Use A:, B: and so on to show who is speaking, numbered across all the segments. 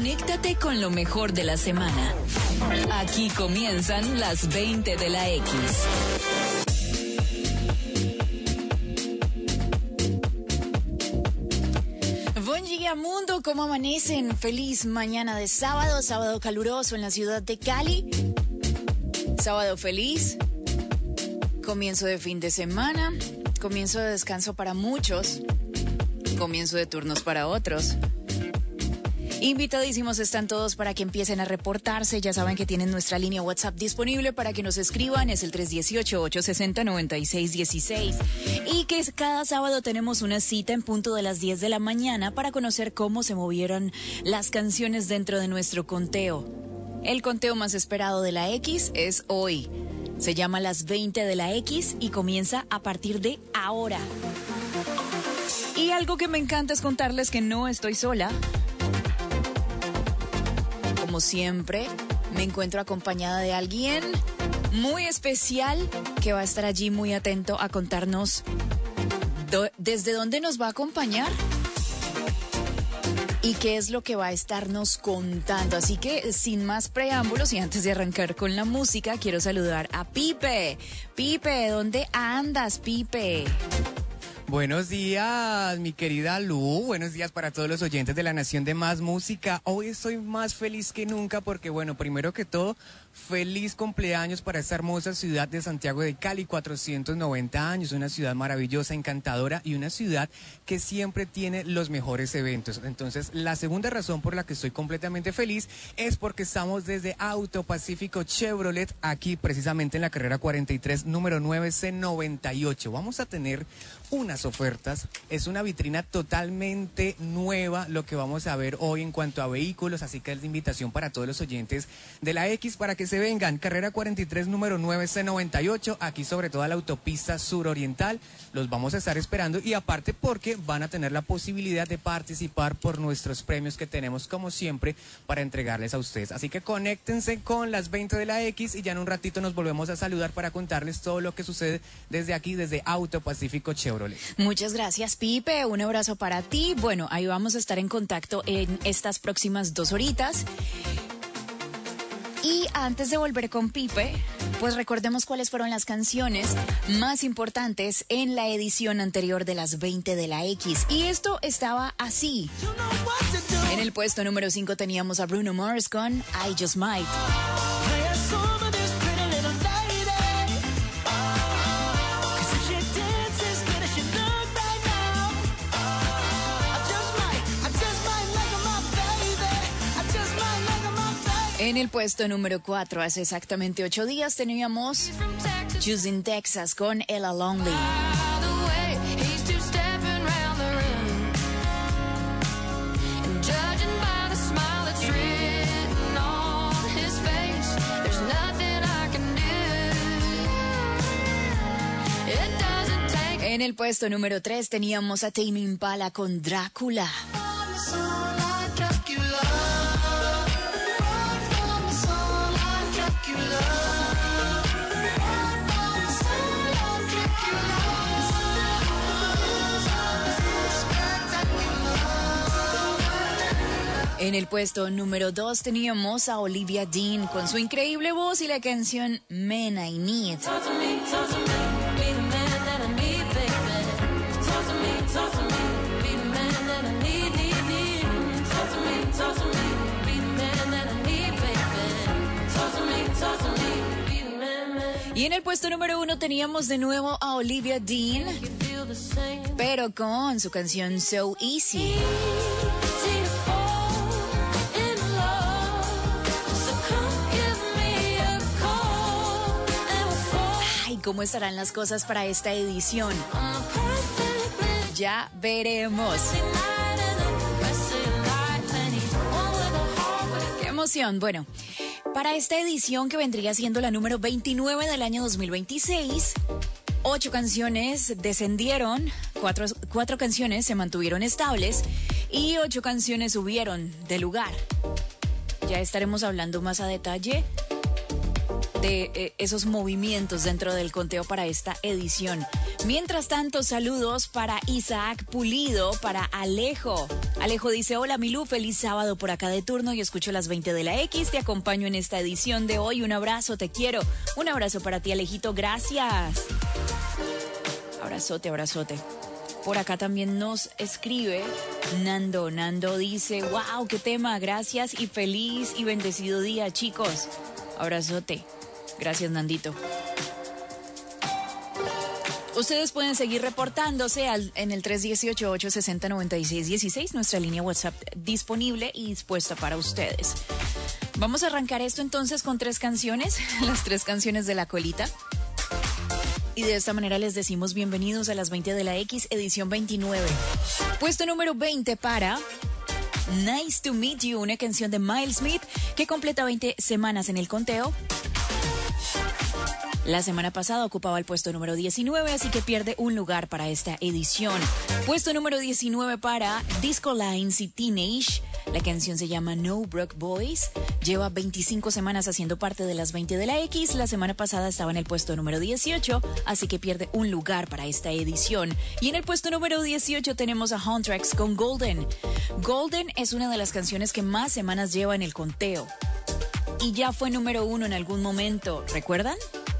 A: Conéctate con lo mejor de la semana. Aquí comienzan las 20 de la X. Buen día, mundo, ¿cómo amanecen? Feliz mañana de sábado, sábado caluroso en la ciudad de Cali. Sábado feliz, comienzo de fin de semana, comienzo de descanso para muchos, comienzo de turnos para otros. Invitadísimos están todos para que empiecen a reportarse. Ya saben que tienen nuestra línea WhatsApp disponible para que nos escriban. Es el 318-860-9616. Y que cada sábado tenemos una cita en punto de las 10 de la mañana para conocer cómo se movieron las canciones dentro de nuestro conteo. El conteo más esperado de la X es hoy. Se llama Las 20 de la X y comienza a partir de ahora. Y algo que me encanta es contarles que no estoy sola. Como siempre, me encuentro acompañada de alguien muy especial que va a estar allí muy atento a contarnos desde dónde nos va a acompañar y qué es lo que va a estarnos contando. Así que, sin más preámbulos y antes de arrancar con la música, quiero saludar a Pipe. Pipe, ¿dónde andas, Pipe?
B: Buenos días, mi querida Lu. Buenos días para todos los oyentes de La Nación de Más Música. Hoy estoy más feliz que nunca porque, bueno, primero que todo, feliz cumpleaños para esta hermosa ciudad de Santiago de Cali, 490 años, una ciudad maravillosa, encantadora y una ciudad que siempre tiene los mejores eventos. Entonces, la segunda razón por la que estoy completamente feliz es porque estamos desde Auto Pacífico Chevrolet, aquí precisamente en la carrera 43, número 9C98. Vamos a tener unas ofertas, es una vitrina totalmente nueva lo que vamos a ver hoy en cuanto a vehículos, así que es la invitación para todos los oyentes de la X para que se vengan. Carrera 43, número 9C98, aquí sobre toda la autopista suroriental, los vamos a estar esperando y aparte porque van a tener la posibilidad de participar por nuestros premios que tenemos como siempre para entregarles a ustedes. Así que conéctense con las 20 de la X y ya en un ratito nos volvemos a saludar para contarles todo lo que sucede desde aquí, desde Auto Pacífico Chevrolet.
A: Muchas gracias, Pipe. Un abrazo para ti. Bueno, ahí vamos a estar en contacto en estas próximas 2 horitas. Y antes de volver con Pipe, pues recordemos cuáles fueron las canciones más importantes en la edición anterior de las 20 de la X. Y esto estaba así. En el puesto número 5 teníamos a Bruno Mars con I Just Might. En el puesto número 4, hace exactamente 8 días, teníamos Choosing Texas con Ella Lonely. En el puesto número 3 teníamos a Tame Impala con Drácula. En el puesto número 2 teníamos a Olivia Dean con su increíble voz y la canción Man I Need. Y en el puesto número 1 teníamos de nuevo a Olivia Dean, pero con su canción So Easy. ¿Cómo estarán las cosas para esta edición? Ya veremos. ¡Qué emoción! Bueno, para esta edición que vendría siendo la número 29 del año 2026, 8 canciones descendieron, 4 canciones se mantuvieron estables y 8 canciones subieron de lugar. Ya estaremos hablando más a detalle de esos movimientos dentro del conteo para esta edición. Mientras tanto, saludos para Isaac Pulido, para Alejo. Alejo dice, hola Milú, feliz sábado por acá de turno y escucho las 20 de la X. Te acompaño en esta edición de hoy. Un abrazo, te quiero. Un abrazo para ti, Alejito, gracias. Abrazote, abrazote. Por acá también nos escribe Nando. Nando dice, wow, qué tema, gracias y feliz y bendecido día, chicos. Abrazote. Gracias, Nandito. Ustedes pueden seguir reportándose en el 318-860-9616, nuestra línea WhatsApp disponible y dispuesta para ustedes. Vamos a arrancar esto entonces con 3 canciones, las 3 canciones de la colita. Y de esta manera les decimos bienvenidos a las 20 de la X, edición 29. Puesto número 20 para Nice to Meet You, una canción de Miles Smith que completa 20 semanas en el conteo. La semana pasada ocupaba el puesto número 19, así que pierde un lugar para esta edición. Puesto número 19 para Disco Lines y Teenage. La canción se llama No Broke Boys. Lleva 25 semanas haciendo parte de las 20 de la X. La semana pasada estaba en el puesto número 18, así que pierde un lugar para esta edición. Y en el puesto número 18 tenemos a Huntrax con Golden. Golden es una de las canciones que más semanas lleva en el conteo. Y ya fue número 1 en algún momento, ¿recuerdan?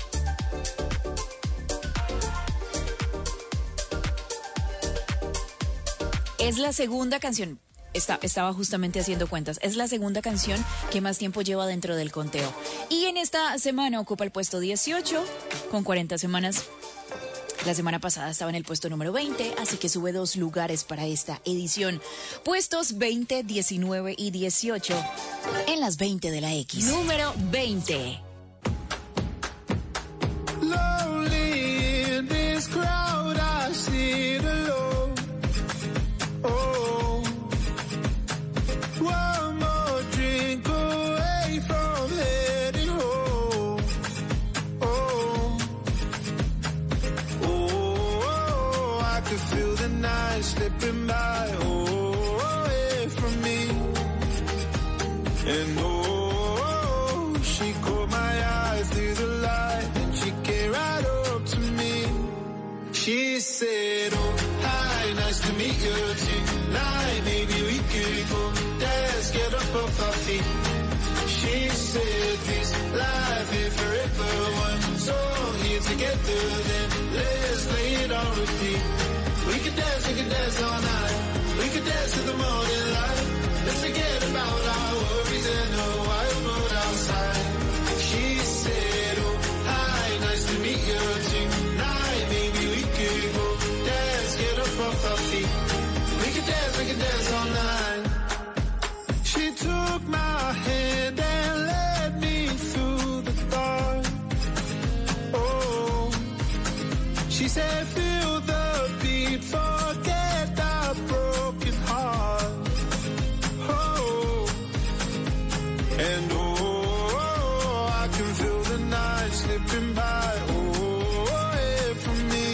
A: Es la segunda canción, estaba justamente haciendo cuentas, es la segunda canción que más tiempo lleva dentro del conteo. Y en esta semana ocupa el puesto 18 con 40 semanas. La semana pasada estaba en el puesto número 20, así que sube 2 lugares para esta edición. Puestos 20, 19 y 18 en las 20 de la X. Número 20.
C: Lonely in this crowd, I sit alone. Oh, one more drink away from heading home. Oh, oh, I could feel the night slipping by, away from me. And oh, she caught my eye through the light, and she came right up to me. She said, oh, hi, nice to meet you tonight. Maybe we could go dance, get up off our feet. She said, this life is forever one. So here together, then let's play it on repeat. We could dance all night. We could dance to the morning light. Let's forget about our worries and the wild mood outside. She said, oh, hi, nice to meet you tonight. Maybe we could go dance, get up off our feet. We could dance all night. She took my hand and led me through the dark. Oh, she said, feel the beat, forget the broken heart. Oh, and oh, I can feel the night slipping by, away from me.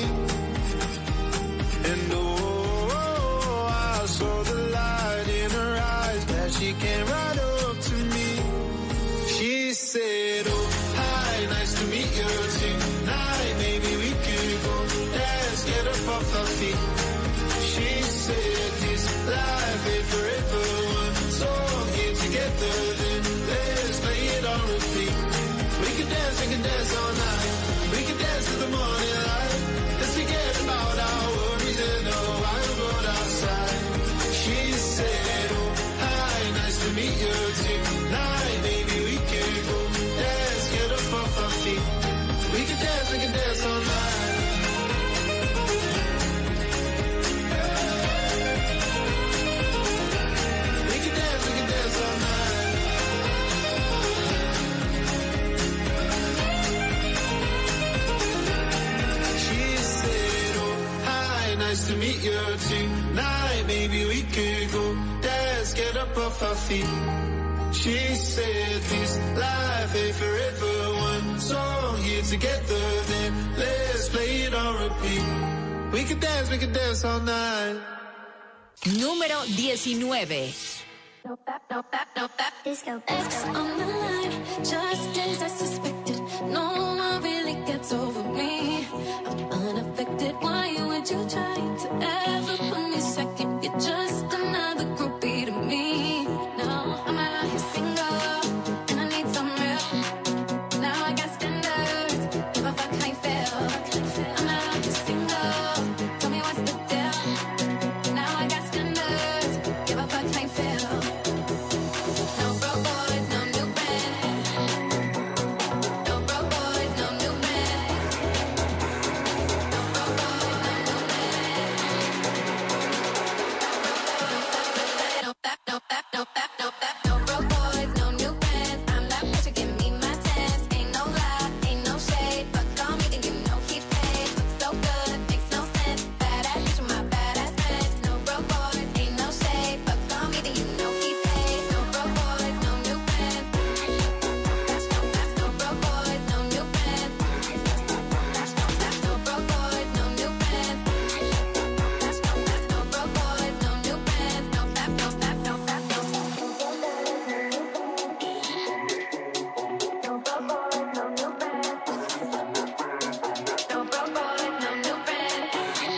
C: And oh, I saw the light in her eyes that she came right up to me. She said, oh, hi, nice to meet you tonight. Maybe we could go dance, get up off our feet. She said, this life ain't forever one. So get together, then let's play it on repeat. We can dance all night. We can dance to the morning light. Let's forget about our worries and the wild world outside. She said, oh, hi, nice to meet you tonight. Maybe we can go dance, get up off our feet. We can dance all night. We can dance all night. She said, oh, hi, nice to meet you tonight. Maybe we could go dance, get up off our feet. She said, this life ain't forever one. So here together, then let's play it on repeat. We could dance all night.
A: Número 19.
D: Disco. X on the line, just as I suspected. no one really gets over me. I'm unaffected, why would you try to ever put me second? You're just another groupie to me. No, I'm out here single, and I need some real. Now I got standards, give a fuck how you feel. I'm out here single, tell me what's the deal. Now I got standards, give a fuck how you feel. No broke boys, no new friends. No broke boys, no new friends. No broke boys, no new friends. No that, no that, no that, no that. No broke boys, no new friends. I'm that bitch, you give me my tens. Ain't no lie, ain't no shade. But call me, then you know he paid. Looks so good, makes no sense. Badass bitch with my badass friends. No broke boys, ain't no shade. But call me, then you know he paid. No broke boys, no new friends. That's no broke boys, no new friends. That's no broke boys, no new friends. That's no broke boys, no new friends. No that, no that, no that, no. No broke boys, no new friends. No broke boys, no new friends.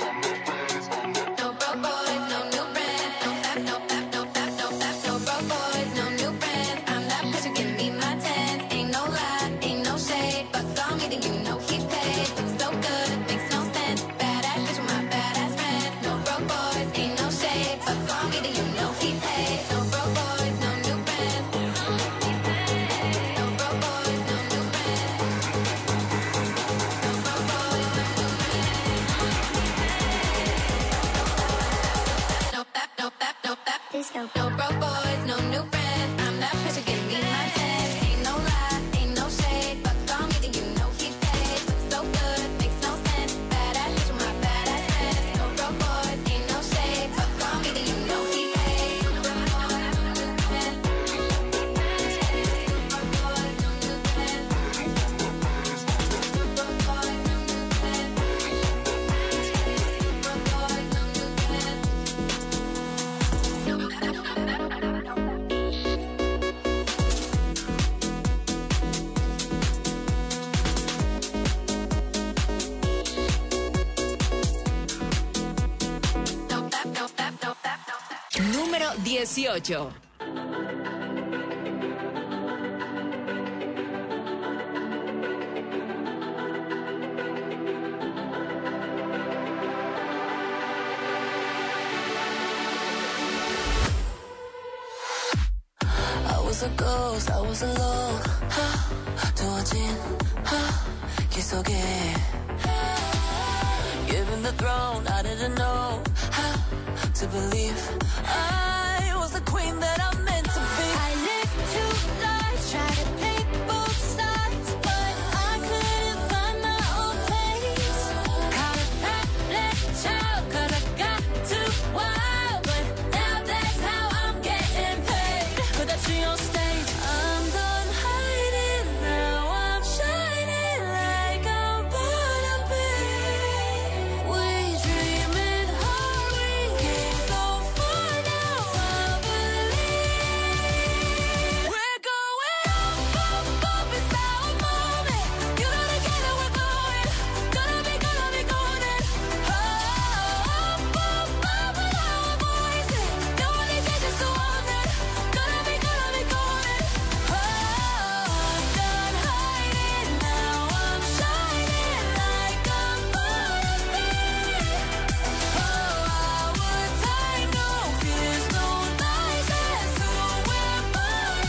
D: No broke boys, no new friends. No that, no that, no that, no that. No broke boys, no new friends. I'm that bitch, you give me my tens. Ain't no lie, ain't no shade. But call me, then you know he paid. Looks so good, makes no sense. Badass bitch with my badass friends. No broke boys, ain't no shade. But call me, then you know he paid. No broke boys, no new friends. No broke boys, no new friends. No broke boys, no new friends. No that, no that, no that. No broke boys, no new friends. I'm that bitch, you give me my tens. Ain't no lie, ain't no shade. But call me, then you know he paid. Looks so good, makes no sense. Badass bitch with my badass friends. No broke boys, ain't no shade. But call me, then you know he paid. No broke boys, no new friends. No broke boys, no new friends. No broke boys, no new friends. No broke boys, no new friends. No that, no that, no that, no that.
A: Número 18.
D: I was a ghost, I was alone. 두어진 길 속에 given the throne, I didn't know how to believe I was the queen that I'm meant to be. I lived two lives, tried to pick both sides, but I couldn't find my own place. Caught a parent child, 'cause I got too wild, but now that's how I'm getting paid. Put that tree on stage, I'm done hiding, now I'm shining like I'm born to be. We dreaming hard, we came so far, now I believe. We're going up, up, up, it's our moment. You know together we're going, gonna be golden. Oh, up, up, up with our voices. The only thing is to own it. Gonna be golden. Oh, I'm done hiding, now I'm shining like I'm born to be. Oh, our time, no fears, no lies, that's who we're born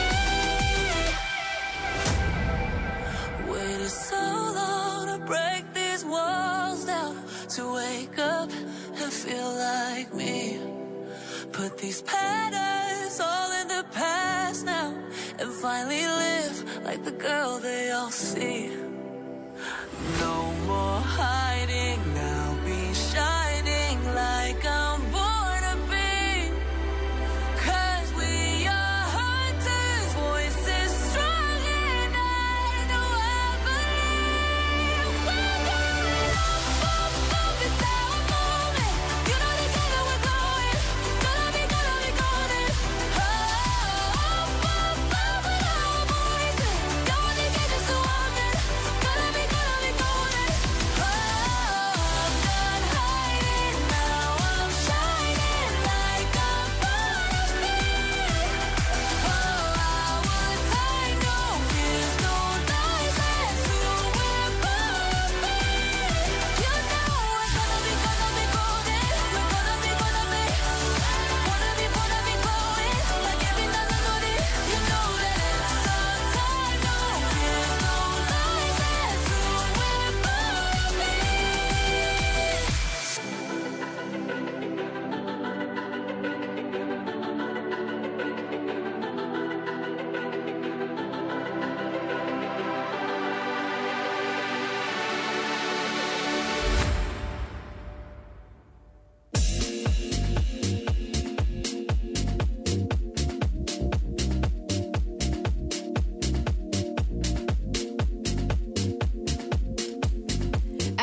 D: to be. Waited so long to break these walls down, to wake up and feel like me. Put these patterns all in the past now, and finally live like the girl they all see. No more hiding, now be shining like I'm born to be. 'Cause we are hunters, voices strong, and I know I believe. We're going up, up, it's our moment. You know together we're going, gonna be golden. Oh, up, up, up with our voices. The only thing is to own it.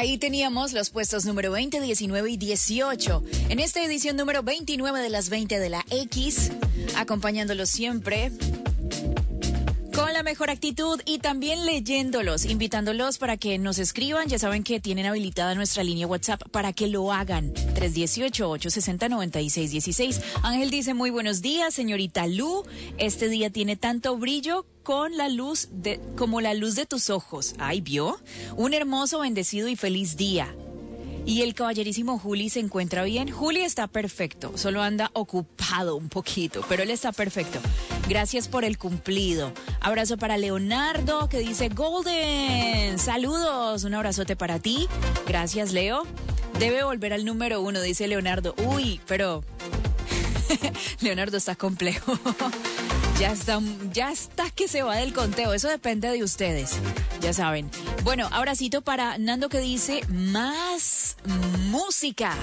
A: Ahí teníamos los puestos número 20, 19 y 18. En esta edición número 29 de las 20 de la X, acompañándolos siempre con la mejor actitud y también leyéndolos, invitándolos para que nos escriban. Ya saben que tienen habilitada nuestra línea WhatsApp para que lo hagan. 318-860-9616. Ángel dice, muy buenos días, señorita Lu. Este día tiene tanto brillo con la luz como la luz de tus ojos. Ay, ¿vio? Un hermoso, bendecido y feliz día. Y el caballerísimo Juli se encuentra bien. Juli está perfecto, solo anda ocupado un poquito, pero él está perfecto. Gracias por el cumplido. Abrazo para Leonardo, que dice Golden. Saludos, un abrazote para ti. Gracias, Leo. Debe volver al número 1, dice Leonardo. Uy, pero Leonardo está complejo. Ya está que se va del conteo. Eso depende de ustedes. Ya saben. Bueno, abracito para Nando, que dice más música.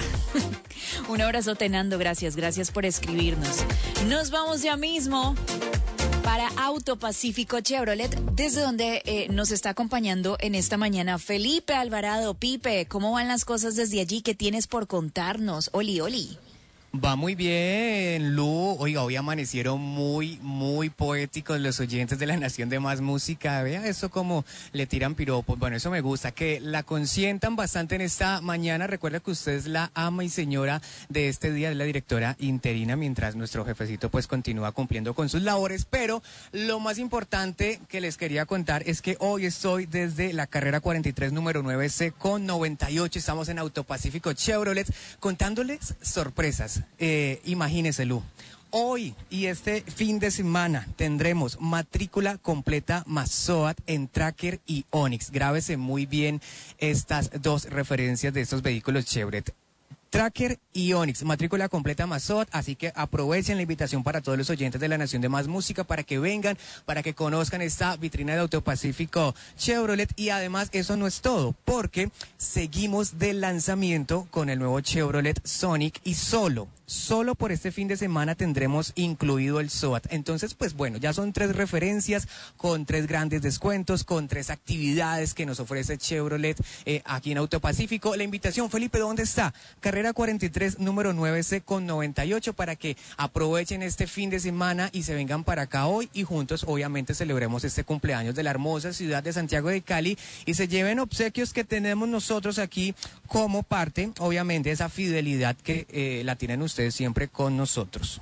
A: Un abrazote, Nando. Gracias por escribirnos. Nos vamos ya mismo para Auto Pacífico Chevrolet, desde donde nos está acompañando en esta mañana Felipe Alvarado. Pipe, ¿cómo van las cosas desde allí? ¿Qué tienes por contarnos? Oli.
B: Va muy bien, Lu. Oiga, hoy amanecieron muy poéticos los oyentes de la Nación de Más Música. Vea eso como le tiran piropos. Bueno, eso me gusta, que la consientan bastante en esta mañana. Recuerda que usted es la ama y señora de este día, es la directora interina, mientras nuestro jefecito pues continúa cumpliendo con sus labores. Pero lo más importante que les quería contar es que hoy estoy desde la carrera 43, número 9C con 98. Estamos en Autopacífico Chevrolet contándoles sorpresas. Imagínese, Lu. Hoy y este fin de semana tendremos matrícula completa más SOAT en Tracker y Onix. Grábese muy bien estas dos referencias de estos vehículos Chevrolet. Tracker y Onix, matrícula completa más SOAT, así que aprovechen la invitación para todos los oyentes de la Nación de Más Música para que vengan, para que conozcan esta vitrina de Autopacífico Chevrolet. Y además eso no es todo, porque seguimos de lanzamiento con el nuevo Chevrolet Sonic y solo por este fin de semana tendremos incluido el SOAT. Entonces, pues bueno, ya son 3 referencias con 3 grandes descuentos, con 3 actividades que nos ofrece Chevrolet aquí en Autopacífico. La invitación, Felipe, ¿dónde está? Carrera 43, número 9C con 98, para que aprovechen este fin de semana y se vengan para acá hoy y juntos, obviamente, celebremos este cumpleaños de la hermosa ciudad de Santiago de Cali y se lleven obsequios que tenemos nosotros aquí como parte, obviamente, de esa fidelidad que la tienen ustedes siempre con nosotros.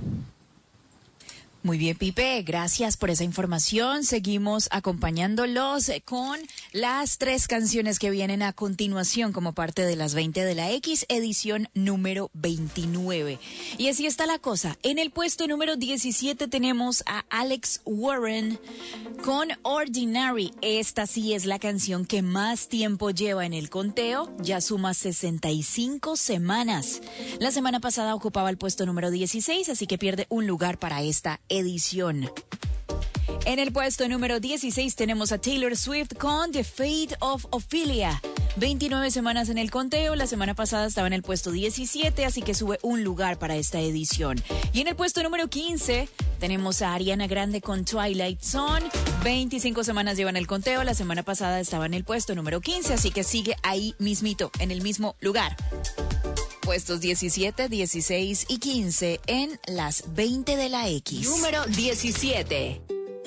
A: Muy bien, Pipe, gracias por esa información. Seguimos acompañándolos con las 3 canciones que vienen a continuación como parte de las 20 de la X, edición número 29. Y así está la cosa. En el puesto número 17 tenemos a Alex Warren con Ordinary. Esta sí es la canción que más tiempo lleva en el conteo. Ya suma 65 semanas. La semana pasada ocupaba el puesto número 16, así que pierde un lugar para esta edición. En el puesto número 16 tenemos a Taylor Swift con The Fate of Ophelia. 29 semanas en el conteo, la semana pasada estaba en el puesto 17, así que sube un lugar para esta edición. Y en el puesto número 15 tenemos a Ariana Grande con Twilight Zone. 25 semanas lleva en el conteo, la semana pasada estaba en el puesto número 15, así que sigue ahí mismito, en el mismo lugar. Puestos 17, 16 y 15 en las 20 de la X. Número 17.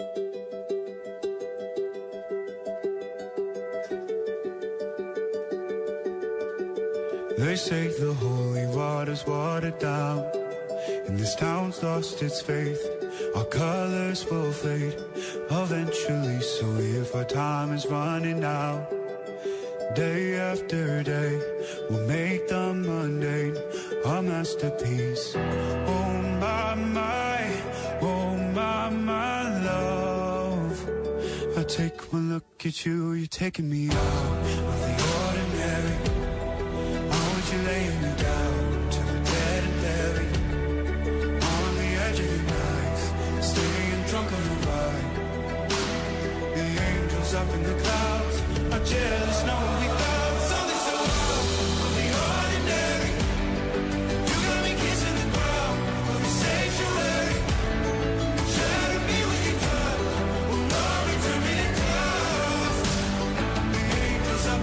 C: They say the holy water's watered down, and this town's lost its faith. Our colors will fade eventually, so if our time is running out, day after day, we'll make the mundane a masterpiece. Oh my love. I take one look at you, you're taking me out of the ordinary. I want you laying me down to the dead and buried. On the edge of your knife, staying drunk on the ride. The angels up in the clouds are jealous, knowing we found something so good from the ordinary. You got me kissing the ground of the sanctuary. Try to be with you, time will not return me to dust. The angels up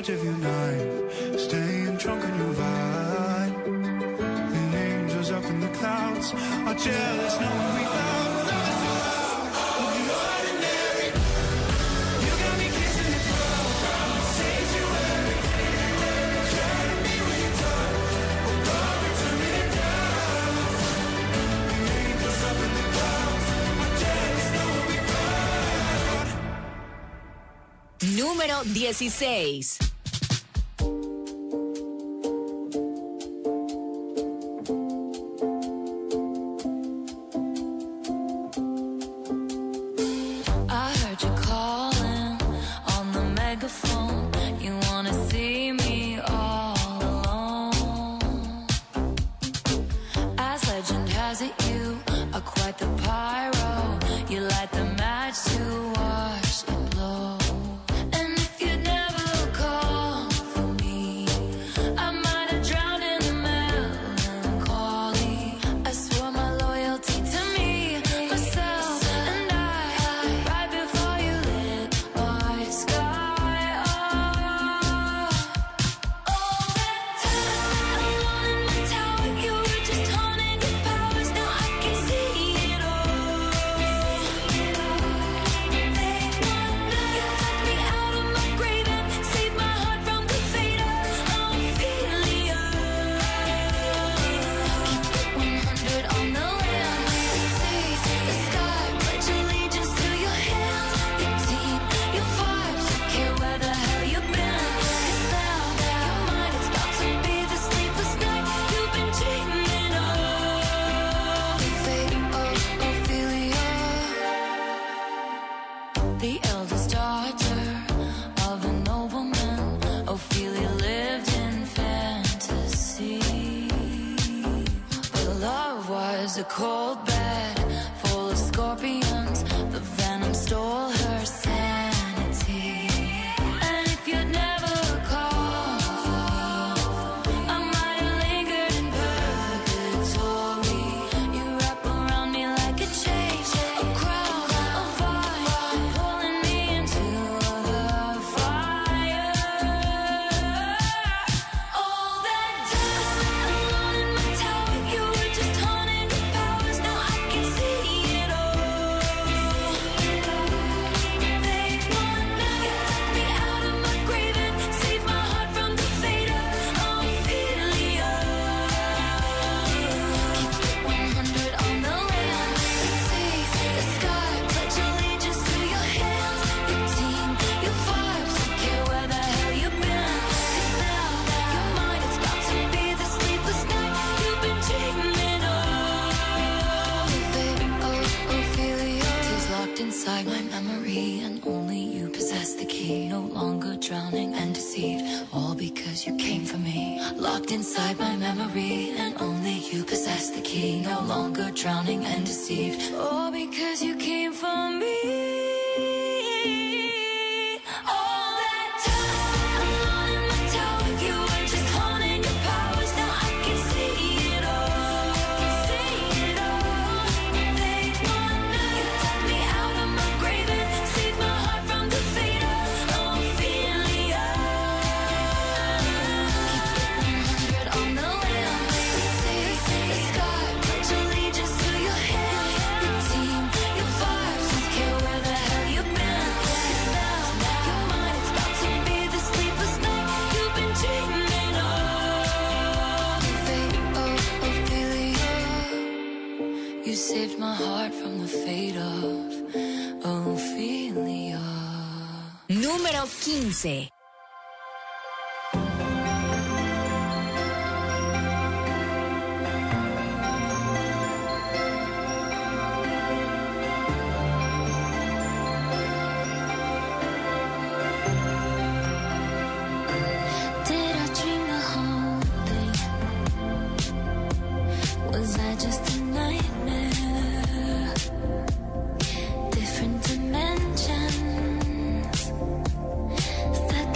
C: much of your night, staying drunk on your vibe. The angels up in the clouds are jealous, knowing we found something so loud of the ordinary. You got me kissing the ground, sanctuary. Try to me when you talk, above and turn me down. The angels up in the clouds are jealous, knowing we found.
A: Número 16. Número 15.
E: Different dimensions.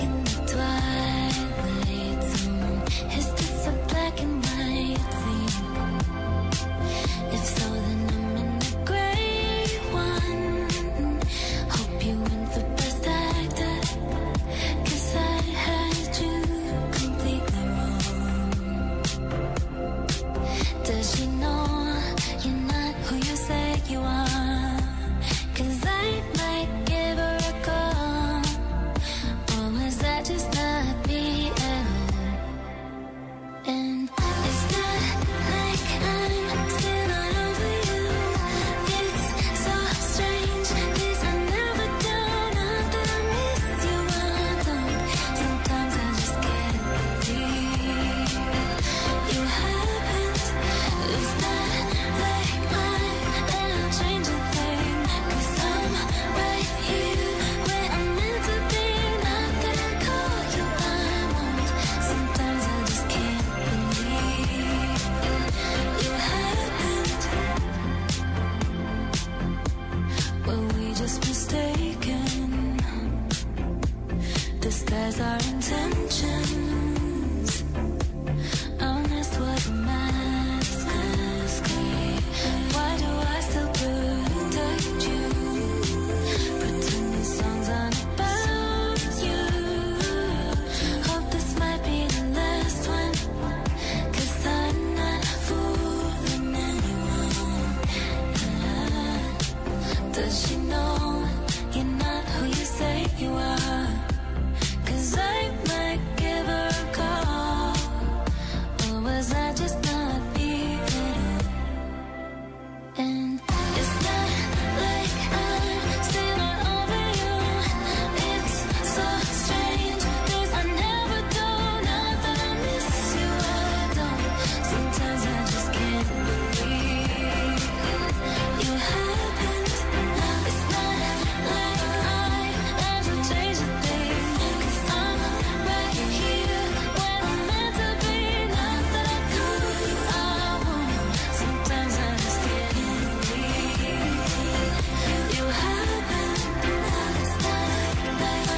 D: Does she know you're not who you say you are? 'Cause I might give her a call. Or was I just not being it? And it's not like I'm still not over you. It's so strange, 'cause I never do. Not that I miss you, I don't. Sometimes I just can't believe you happened. It's not like I ever changed a thing, 'cause I'm right here where I'm meant to be. Not that I could, I won't. Sometimes I just can't believe you happened. It's not like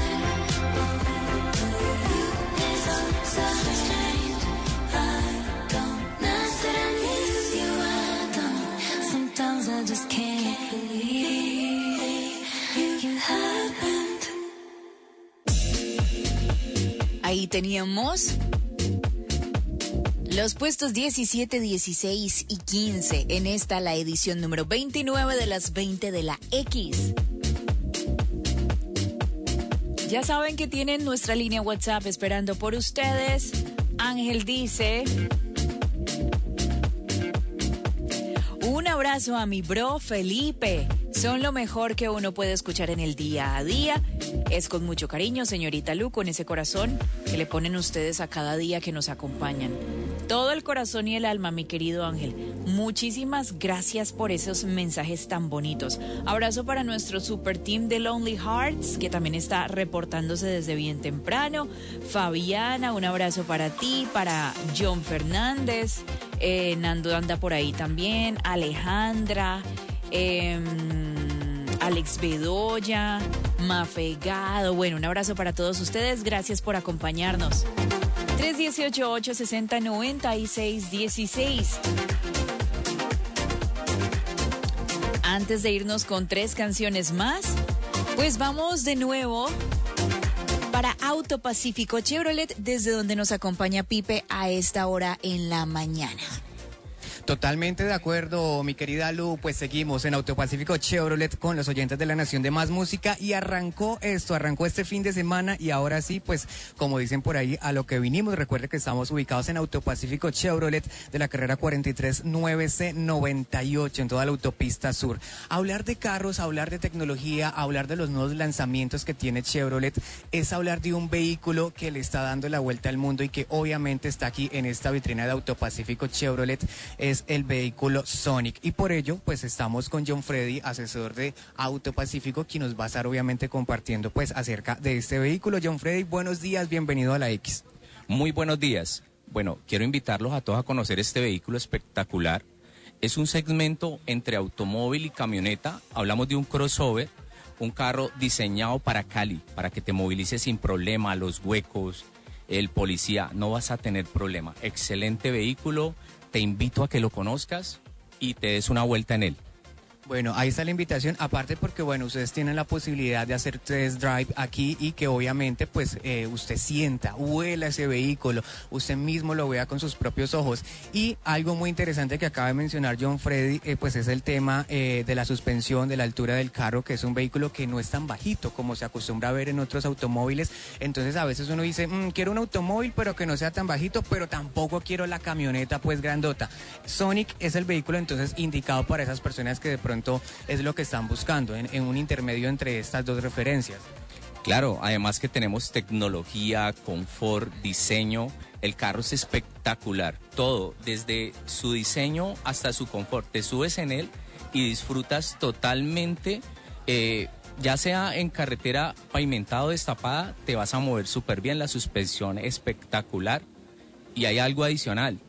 D: it's so strange. I don't. Not that I miss you, I don't. Sometimes I just can't believe you happened.
A: Ahí teníamos los puestos 17, 16 y 15. En esta, la edición número 29 de las 20 de la X. Ya saben que tienen nuestra línea WhatsApp esperando por ustedes. Ángel dice: un abrazo a mi bro Felipe. Son lo mejor que uno puede escuchar en el día a día. Es con mucho cariño, señorita Lu, con ese corazón que le ponen ustedes a cada día que nos acompañan. Todo el corazón y el alma, mi querido Ángel. Muchísimas gracias por esos mensajes tan bonitos. Abrazo para nuestro super team de Lonely Hearts, que también está reportándose desde bien temprano. Fabiana, un abrazo para ti, para John Fernández. Nando anda por ahí también. Alejandra. Alex Bedoya, Mafegado. Bueno, un abrazo para todos ustedes. Gracias por acompañarnos. 318-860-9616. Antes de irnos con 3 canciones más, pues vamos de nuevo para Auto Pacífico Chevrolet, desde donde nos acompaña Pipe a esta hora en la mañana.
B: Totalmente de acuerdo, mi querida Lu, pues seguimos en Autopacífico Chevrolet con los oyentes de la Nación de Más Música y arrancó este fin de semana y ahora sí, pues como dicen por ahí, a lo que vinimos. Recuerde que estamos ubicados en Autopacífico Chevrolet de la carrera 439C98 en toda la autopista sur. Hablar de carros, hablar de tecnología, hablar de los nuevos lanzamientos que tiene Chevrolet es hablar de un vehículo que le está dando la vuelta al mundo y que obviamente está aquí en esta vitrina de Autopacífico Chevrolet. Es el vehículo Sonic y por ello pues estamos con John Freddy, asesor de Auto Pacífico, quien nos va a estar obviamente compartiendo pues acerca de este vehículo. John Freddy, buenos días, bienvenido a la X.
E: Muy buenos días. Bueno, quiero invitarlos a todos a conocer este vehículo espectacular. Es un segmento entre automóvil y camioneta. Hablamos de un crossover, un carro diseñado para Cali, para que te movilices sin problema, los huecos, el policía, no vas a tener problema. Excelente vehículo. Te invito a que lo conozcas y te des una vuelta en él.
B: Bueno, ahí está la invitación, aparte porque, bueno, ustedes tienen la posibilidad de hacer test drive aquí y que obviamente, pues, usted sienta, huela ese vehículo, usted mismo lo vea con sus propios ojos. Y algo muy interesante que acaba de mencionar John Freddy, pues es el tema de la suspensión, de la altura del carro, que es un vehículo que no es tan bajito como se acostumbra a ver en otros automóviles. Entonces, a veces uno dice, quiero un automóvil, pero que no sea tan bajito, pero tampoco quiero la camioneta, pues, grandota. Sonic es el vehículo, entonces, indicado para esas personas que de pronto es lo que están buscando, en un intermedio entre estas dos referencias.
E: Claro, además que tenemos tecnología, confort, diseño. El carro es espectacular, todo, desde su diseño hasta su confort. Te subes en él y disfrutas totalmente, ya sea en carretera pavimentada o destapada, te vas a mover súper bien, la suspensión espectacular. Y hay algo adicional.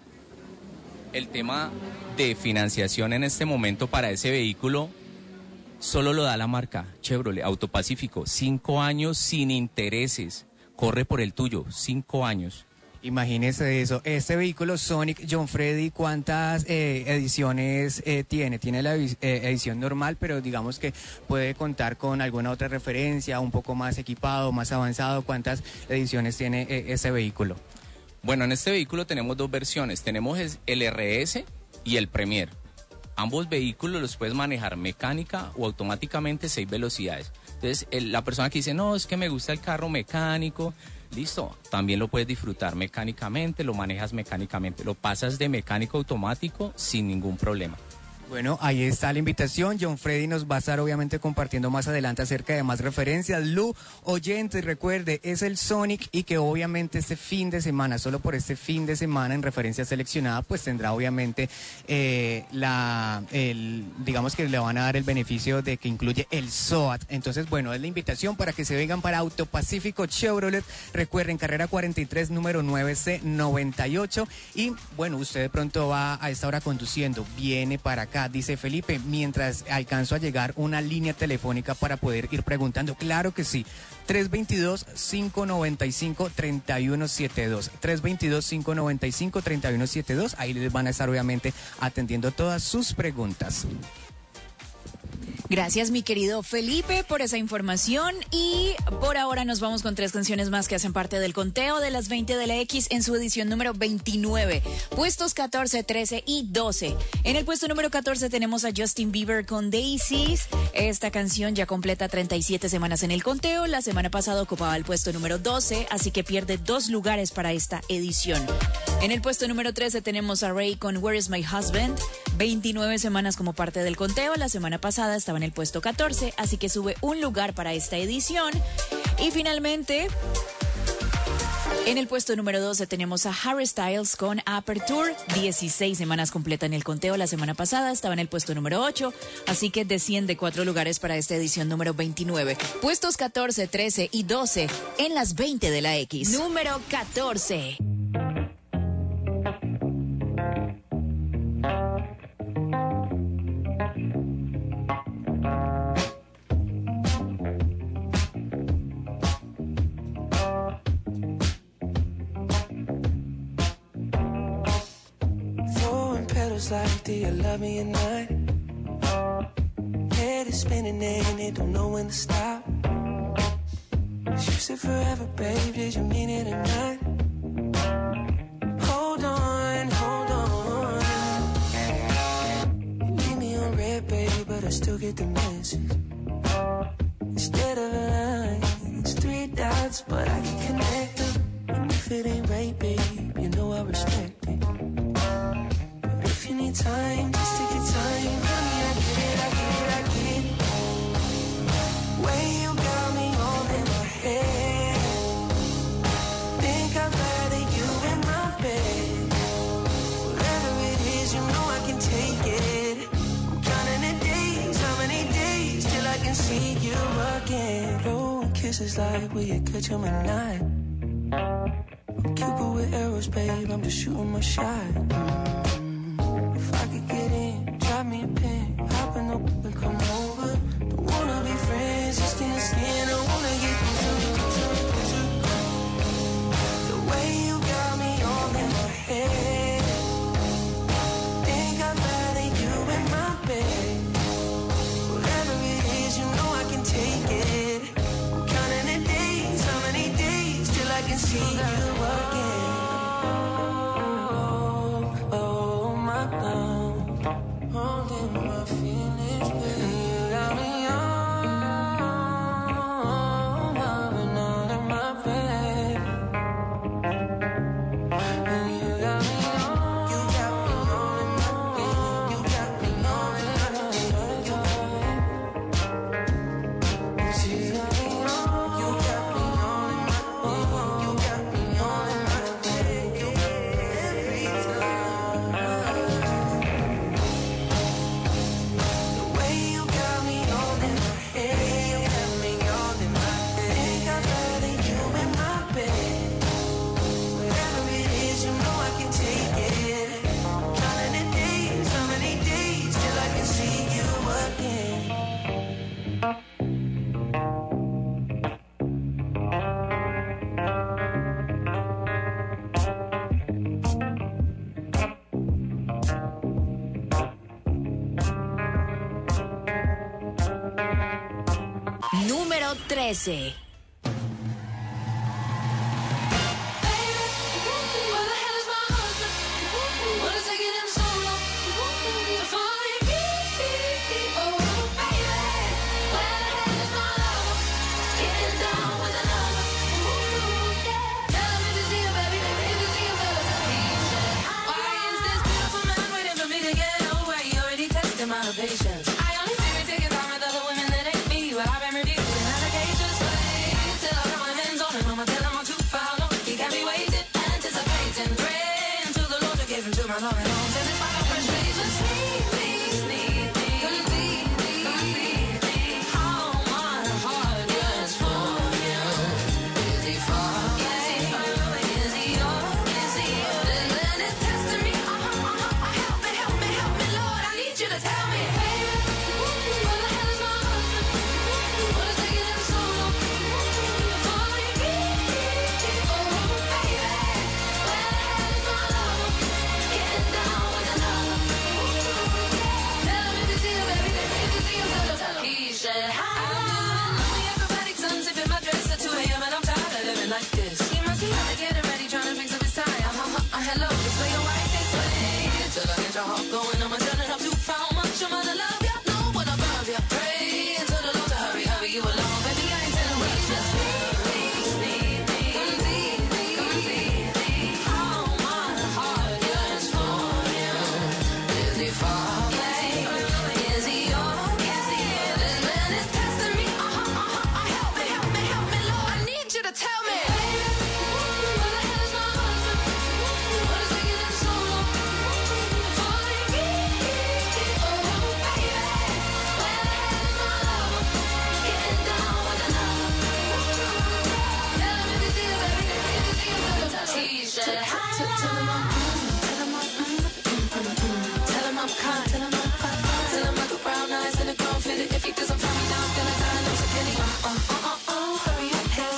E: El tema de financiación en este momento para ese vehículo solo lo da la marca Chevrolet, Autopacífico. 5 años sin intereses. Corre por el tuyo, 5 años.
B: Imagínese eso. Este vehículo Sonic, John Freddy, ¿cuántas ediciones tiene? Tiene la edición normal, pero digamos que puede contar con alguna otra referencia, un poco más equipado, más avanzado. ¿Cuántas ediciones tiene ese vehículo?
E: Bueno, en este vehículo tenemos 2 versiones. Tenemos el RS y el Premier. Ambos vehículos los puedes manejar mecánica o automáticamente 6 velocidades. Entonces, la persona que dice, no, es que me gusta el carro mecánico, listo, también lo puedes disfrutar mecánicamente, lo manejas mecánicamente, lo pasas de mecánico a automático sin ningún problema.
B: Bueno, ahí está la invitación. John Freddy nos va a estar obviamente compartiendo más adelante acerca de más referencias. Lu, oyentes, recuerde, es el Sonic y que obviamente este fin de semana, solo por este fin de semana en referencia seleccionada, pues tendrá obviamente digamos que le van a dar el beneficio de que incluye el SOAT. Entonces, bueno, es la invitación para que se vengan para Autopacífico Chevrolet. Recuerden, carrera 43, número 9C98. Y bueno, usted de pronto va a esta hora conduciendo, viene para acá. Dice Felipe, mientras alcanzo a llegar una línea telefónica para poder ir preguntando. Claro que sí, 322-595-3172, 322-595-3172, ahí les van a estar obviamente atendiendo todas sus preguntas.
A: Gracias, mi querido Felipe, por esa información. Y por ahora nos vamos con 3 canciones más que hacen parte del conteo de las 20 de la X en su edición número 29. Puestos 14, 13 y 12. En el puesto número 14 tenemos a Justin Bieber con Daisies. Esta canción ya completa 37 semanas en el conteo. La semana pasada ocupaba el puesto número 12, así que pierde 2 lugares para esta edición. En el puesto número 13 tenemos a Ray con Where is My Husband. 29 semanas como parte del conteo. La semana pasada estaba en el puesto 14, así que sube un lugar para esta edición. Y finalmente, en el puesto número 12 tenemos a Harry Styles con Aperture. 16 semanas completa en el conteo. La semana pasada estaba en el puesto número 8, así que desciende 4 lugares para esta edición número 29. Puestos 14, 13 y 12 en las 20 de la X. Número 14.
D: Like, do you love me or not? Head is spinning and it don't know when to stop. You said forever, babe, did you mean it or not? Hold on, hold on. You leave me on red, babe, but I still get the message. Instead of a line, it's 3 dots, but I can connect them. And if it ain't right, babe, you know I respect it. If you need time, just take your time. Honey, I get it, I get it, I get it. Way you got me all in my head. Think I'd rather you in my bed. Whatever it is, you know I can take it. I'm counting the days, how many days till I can see you again. Blow kisses like will you catch 'em or not? I'm Cupid with arrows, babe, I'm just shooting my shot. If I could get in, drop me a pin, hop in the whip and come over. Don't wanna be friends, just skin to skin, I wanna get closer. The way you got me all in my head. Think I'd rather you in my bed. Whatever it is, you know I can take it. I'm counting the days, how many days till I can see you again. Holding my feelings, baby. You got me on, loving all in my bed. And you got me on, you got me on in my bed. You got me on in my bed. You got me on, you got me on in my bed. You got me on in my bed. Every time.
A: Número 13.
D: Where the hell is my husband? What is taking him so long to finally said, I'm doing acrobatic stunts, zipping my dress at 2 a.m. and I'm tired of living like this. He must be out to get it ready, trying to fix up his tie. Hello, it's where your wife takes way. Till I get your heart going, I'ma turn it up to how much your mother love ya. No one above ya. Pray to the Lord to hurry, hurry you along. Baby, I ain't telling what you just need. Come see how my heart yearns for you. Is he far away? Is he yours? This man is testing me. Help me, help me, help me, Lord. I need you to tell me. If he doesn't find me now, I'm gonna die. No security. Hurry up, please.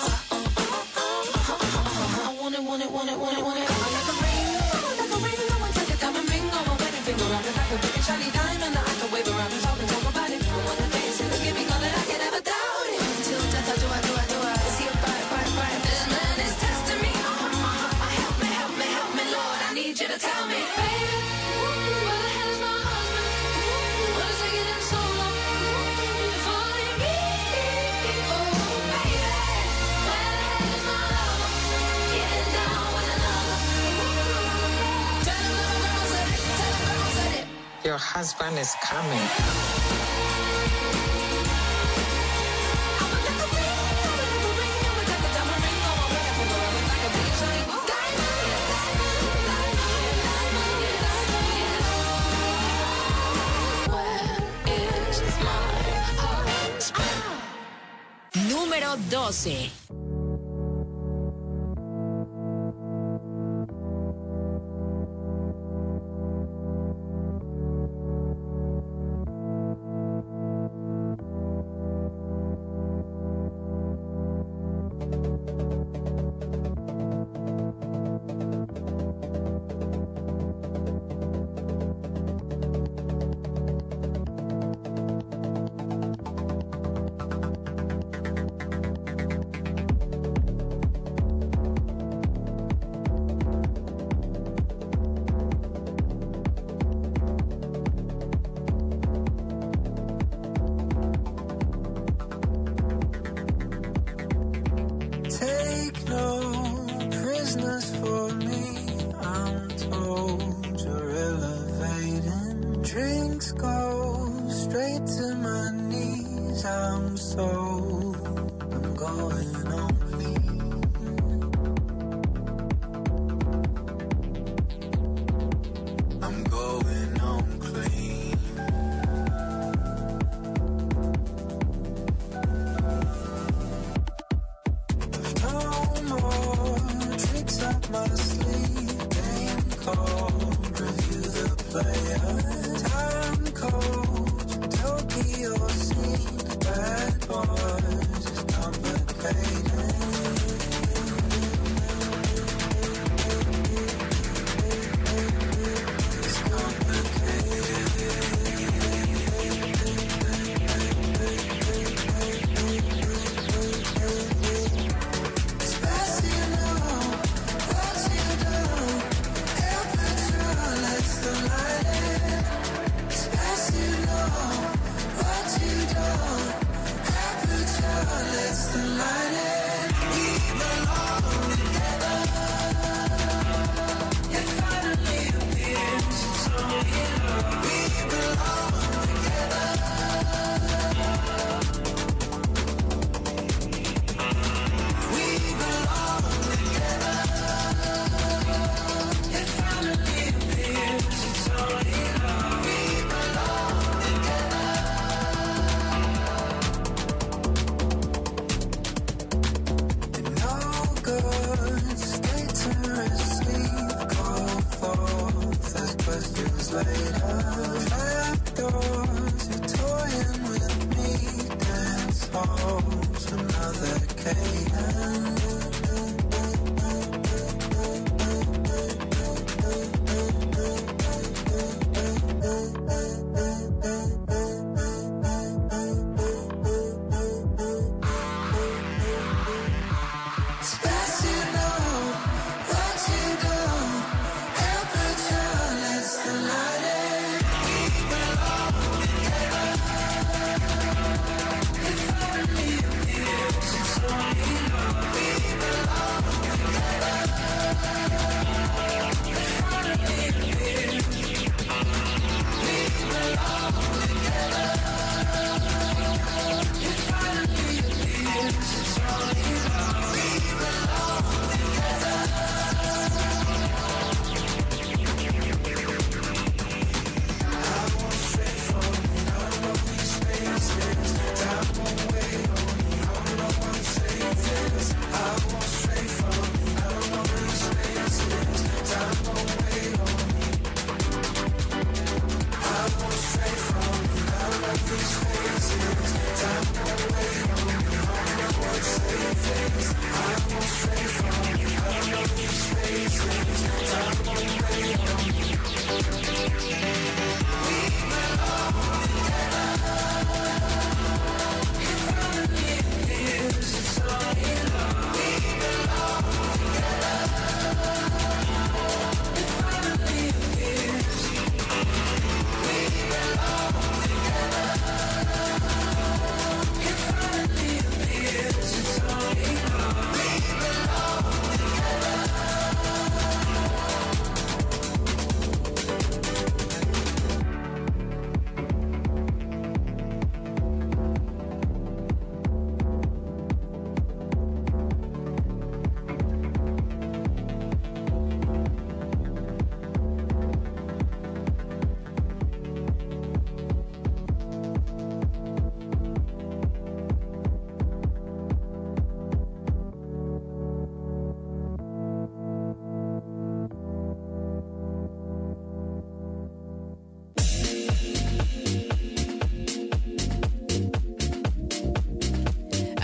D: I want it, want it, want it, want it, want it. I like a ring, like a diamond ring on my wedding finger. I'm like a big shiny diamond that I can wave around and talk about it. One of the days he'll give me all that I can ever doubt it. Until death, I do. Is he a bright? This man is testing me. Help me, help me, help me, Lord. I need you to tell me, baby. Where the hell is my husband? What is taking him so long?
F: Your husband is coming.
A: Número 12.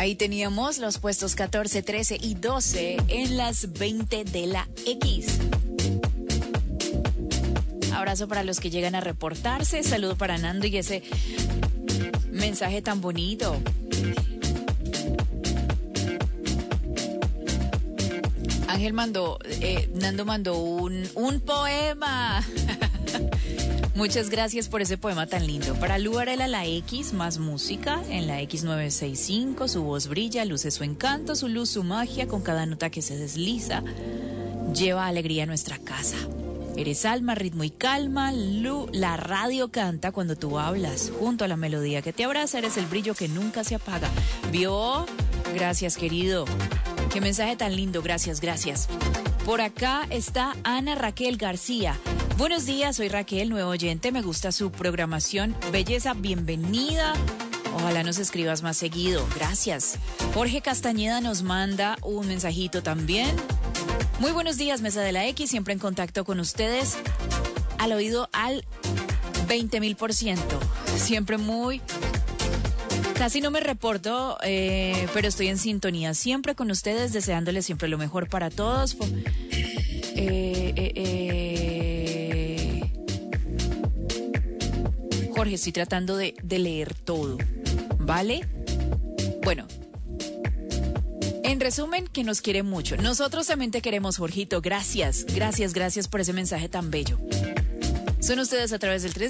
A: Ahí teníamos los puestos 14, 13 y 12 en las 20 de la X. Abrazo para los que llegan a reportarse. Saludo para Nando y ese mensaje tan bonito. Nando mandó un poema. Muchas gracias por ese poema tan lindo. Para Lu Varela, la X, más música en la X965. Su voz brilla, luce su encanto, su luz, su magia. Con cada nota que se desliza, lleva alegría a nuestra casa. Eres alma, ritmo y calma. Lu, la radio canta cuando tú hablas. Junto a la melodía que te abraza, eres el brillo que nunca se apaga. ¿Vio? Gracias, querido. Qué mensaje tan lindo. Gracias, gracias. Por acá está Ana Raquel García. Buenos días, soy Raquel, nuevo oyente. Me gusta su programación. Belleza, bienvenida. Ojalá nos escribas más seguido. Gracias. Jorge Castañeda nos manda un mensajito también. Muy buenos días, Mesa de la X. Siempre en contacto con ustedes. Al oído al 20,000%. Siempre muy... Casi no me reporto, pero estoy en sintonía siempre con ustedes, deseándoles siempre lo mejor para todos. Jorge, estoy tratando de leer todo, ¿vale? Bueno, en resumen, que nos quiere mucho. Nosotros también te queremos, Jorgito. Gracias, gracias, gracias por ese mensaje tan bello. Son ustedes a través del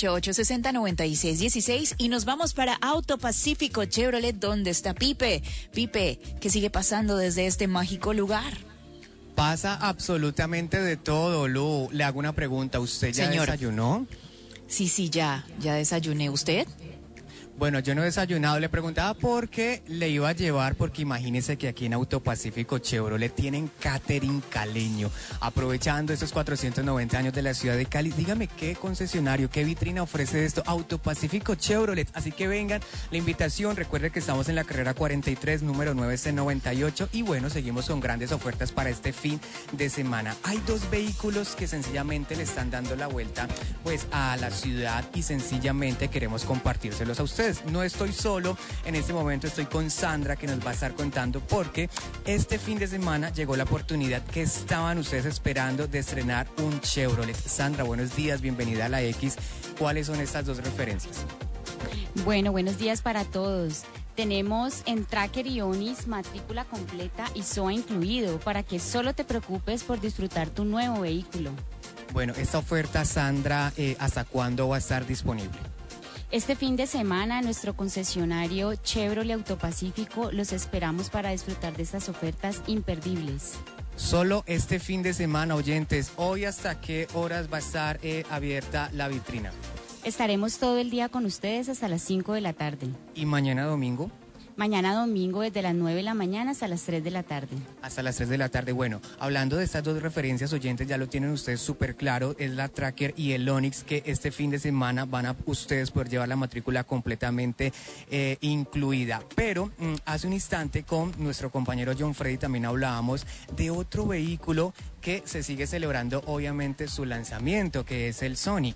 A: 318-860-9616 y nos vamos para Auto Pacífico Chevrolet, donde está Pipe. Pipe, ¿qué sigue pasando desde este mágico lugar?
B: Pasa absolutamente de todo, Lu. Le hago una pregunta. ¿Usted ya desayunó?
A: Sí, ya desayuné. ¿Usted?
B: Bueno, yo no he desayunado, le preguntaba por qué le iba a llevar, porque imagínese que aquí en Autopacífico Chevrolet tienen catering caleño, aprovechando estos 490 años de la ciudad de Cali. Dígame qué concesionario, qué vitrina ofrece esto, Autopacífico Chevrolet, así que vengan, la invitación, recuerde que estamos en la carrera 43, número 9C98, y bueno, seguimos con grandes ofertas para este fin de semana. Hay dos vehículos que sencillamente le están dando la vuelta pues a la ciudad y sencillamente queremos compartírselos a ustedes. No estoy solo, en este momento estoy con Sandra, que nos va a estar contando porque este fin de semana llegó la oportunidad que estaban ustedes esperando de estrenar un Chevrolet. Sandra, buenos días, bienvenida a la X. ¿Cuáles son estas dos referencias?
G: Bueno, buenos días para todos. Tenemos en Tracker y Onix matrícula completa y SOA incluido para que solo te preocupes por disfrutar tu nuevo vehículo.
B: Bueno, esta oferta, Sandra, ¿hasta cuándo va a estar disponible?
G: Este fin de semana, nuestro concesionario Chevrolet Autopacífico los esperamos para disfrutar de estas ofertas imperdibles.
B: Solo este fin de semana, oyentes. ¿Hoy hasta qué horas va a estar abierta la vitrina?
G: Estaremos todo el día con ustedes hasta las 5 de la tarde.
B: ¿Y mañana domingo?
G: Mañana domingo desde las 9 de la mañana hasta las 3 de la tarde.
B: Hasta las 3 de la tarde. Bueno, hablando de estas dos referencias, oyentes, ya lo tienen ustedes súper claro, es la Tracker y el Onix, que este fin de semana van a ustedes poder llevar la matrícula completamente incluida. Pero hace un instante con nuestro compañero John Freddy también hablábamos de otro vehículo que se sigue celebrando obviamente su lanzamiento, que es el Sonic.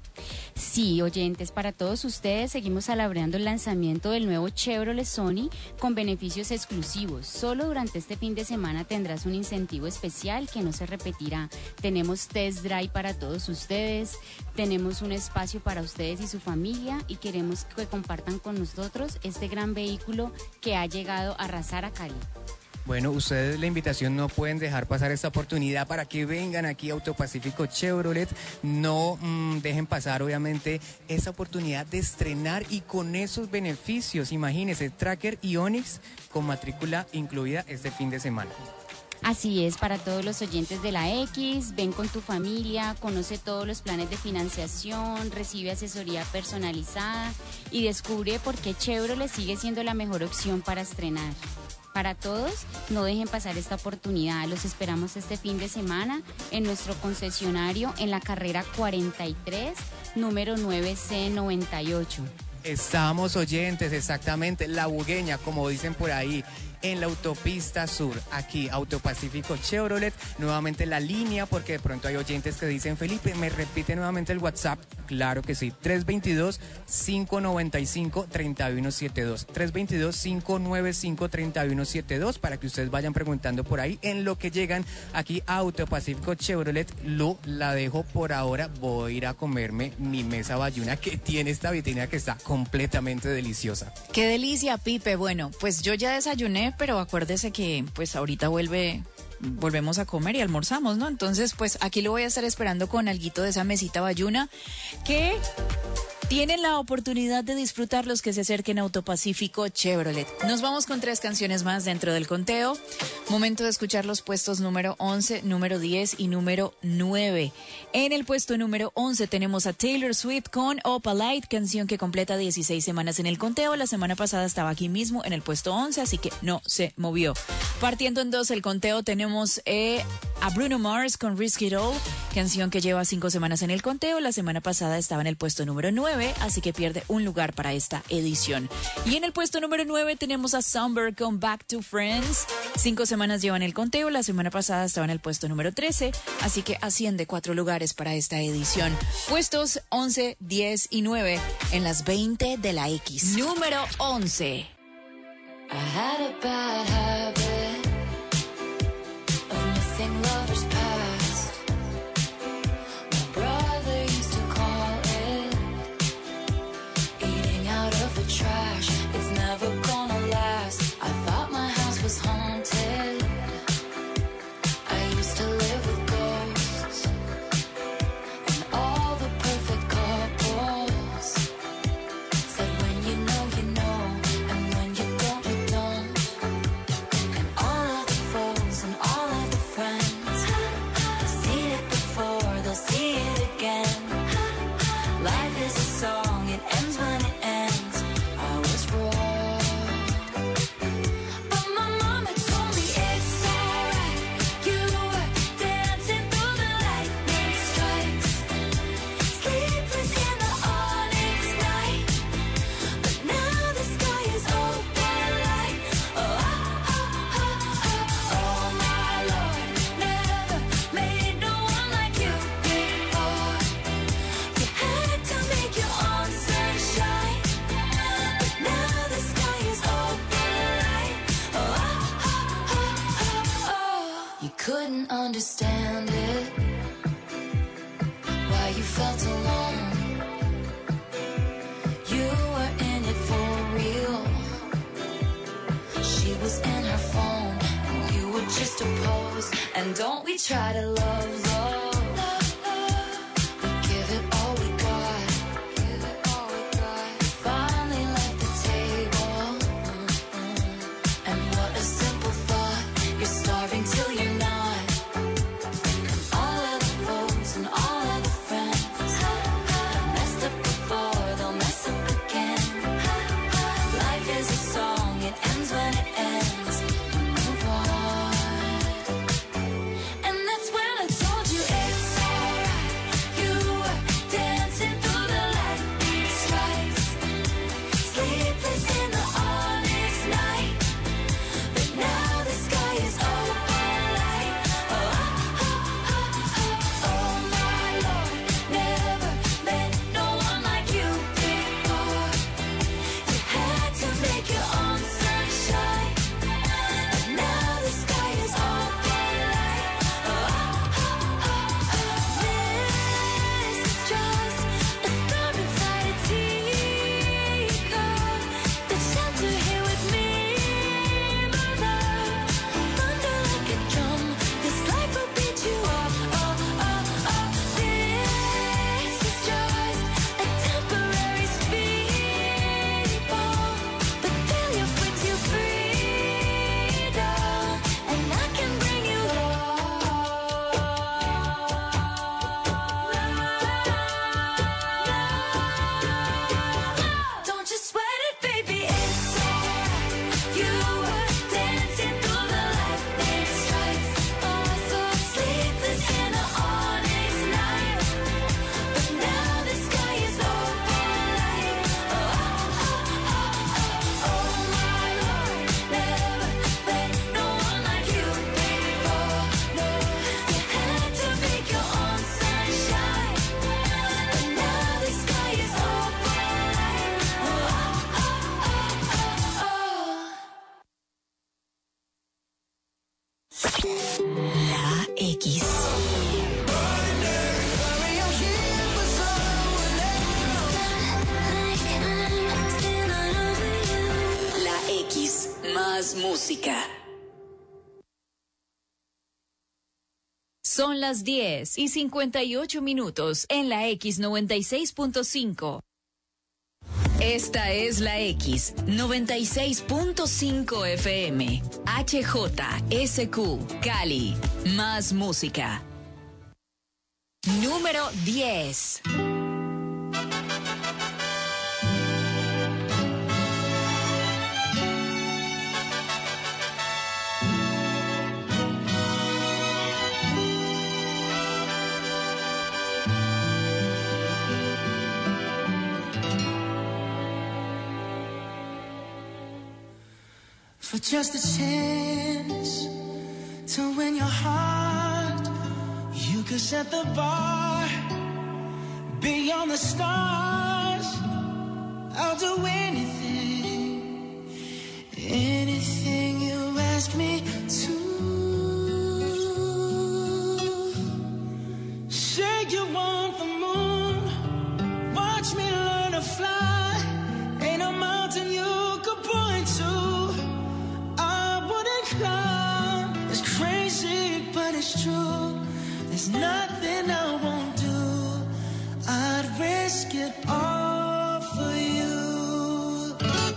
G: Sí, oyentes, para todos ustedes seguimos celebrando el lanzamiento del nuevo Chevrolet Sonic con beneficios exclusivos. Solo durante este fin de semana tendrás un incentivo especial que no se repetirá. Tenemos test drive para todos ustedes, tenemos un espacio para ustedes y su familia y queremos que compartan con nosotros este gran vehículo que ha llegado a arrasar a Cali.
B: Bueno, ustedes la invitación no pueden dejar pasar esta oportunidad para que vengan aquí a Autopacífico Chevrolet. No dejen pasar, obviamente, esa oportunidad de estrenar y con esos beneficios. Imagínense, Tracker y Onix con matrícula incluida este fin de semana.
G: Así es, para todos los oyentes de la X, ven con tu familia, conoce todos los planes de financiación, recibe asesoría personalizada y descubre por qué Chevrolet sigue siendo la mejor opción para estrenar. Para todos, no dejen pasar esta oportunidad. Los esperamos este fin de semana en nuestro concesionario en la carrera 43, número 9C98.
B: Estamos oyentes, exactamente, la bugueña, como dicen por ahí, en la autopista sur, aquí, Autopacífico Chevrolet, nuevamente la línea, porque de pronto hay oyentes que dicen, Felipe, ¿me repite nuevamente el WhatsApp? Claro que sí, 322-595-3172, 322-595-3172, para que ustedes vayan preguntando por ahí, en lo que llegan aquí a Autopacífico Chevrolet. Lu, la dejo por ahora, voy a ir a comerme mi mesa bayuna que tiene esta vitrina que está completamente deliciosa.
A: Qué delicia, Pipe. Bueno, pues yo ya desayuné, pero acuérdese que pues ahorita volvemos a comer y almorzamos, ¿no? Entonces, pues aquí lo voy a estar esperando con alguito de esa mesita bayuna que tienen la oportunidad de disfrutar los que se acerquen a Autopacífico Chevrolet. Nos vamos con 3 canciones más dentro del conteo. Momento de escuchar los puestos número 11, número 10 y número 9. En el puesto número 11 tenemos a Taylor Swift con Opalite, canción que completa 16 semanas en el conteo. La semana pasada estaba aquí mismo en el puesto 11, así que no se movió. Partiendo en 2 el conteo tenemos a Bruno Mars con Risk It All, canción que lleva 5 semanas en el conteo. La semana pasada estaba en el puesto número 9. Así que pierde un lugar para esta edición. Y en el puesto número 9 tenemos a Somber con Back to Friends. 5 semanas llevan el conteo, la semana pasada estaba en el puesto número 13, así que asciende 4 lugares para esta edición. Puestos 11, 10 y 9 en las 20 de la X. Número 11.
D: I had a bad habit of missing lovers past. My brother used to call it eating out of the trash. It's never gonna last. I thought my house was haunted. I used to live with ghosts and all the perfect couples said when you know, and when you don't, you don't. And all of the foes and all of the friends seen it before, they'll see it again. Life is a song, it ends when it ends. I was wrong, but my mama told me it's alright. You were dancing through the lightning strikes, sleepless in the onyx night. But now the sky is open light. Oh, oh my Lord, never made no one like you before. You had to make your own sunshine, but now the sky is open light. Oh, you couldn't understand it, why you felt alone. You were in it for real. She was in her phone, and you were just a pose. And don't we try to love, love? We give it all we got. Finally left the table. And what a simple thought. You're starving till you're not. All of the foes and all of the friends messed up before, they'll mess up again. Life is a song, it ends when it ends. You move on. And that's when I
A: X. La X, más música. Son las 10:58 en la X 96.5. Esta es la X 96.5 FM. HJSQ, Cali. Más música. Número 10.
H: For just a chance to win your heart, you could set the bar beyond the stars. I'll do anything, anything you ask me to. Say you want the moon, watch me learn to fly. Ain't a mountain you could point to. It's crazy, but it's true. There's nothing I won't do. I'd risk it all for you.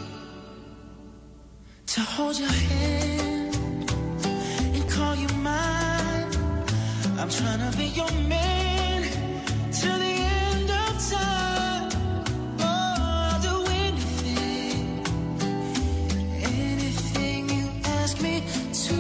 H: To hold your hand and call you mine. I'm trying to be your man till the end of time. Oh, I'll do anything, anything you ask me to.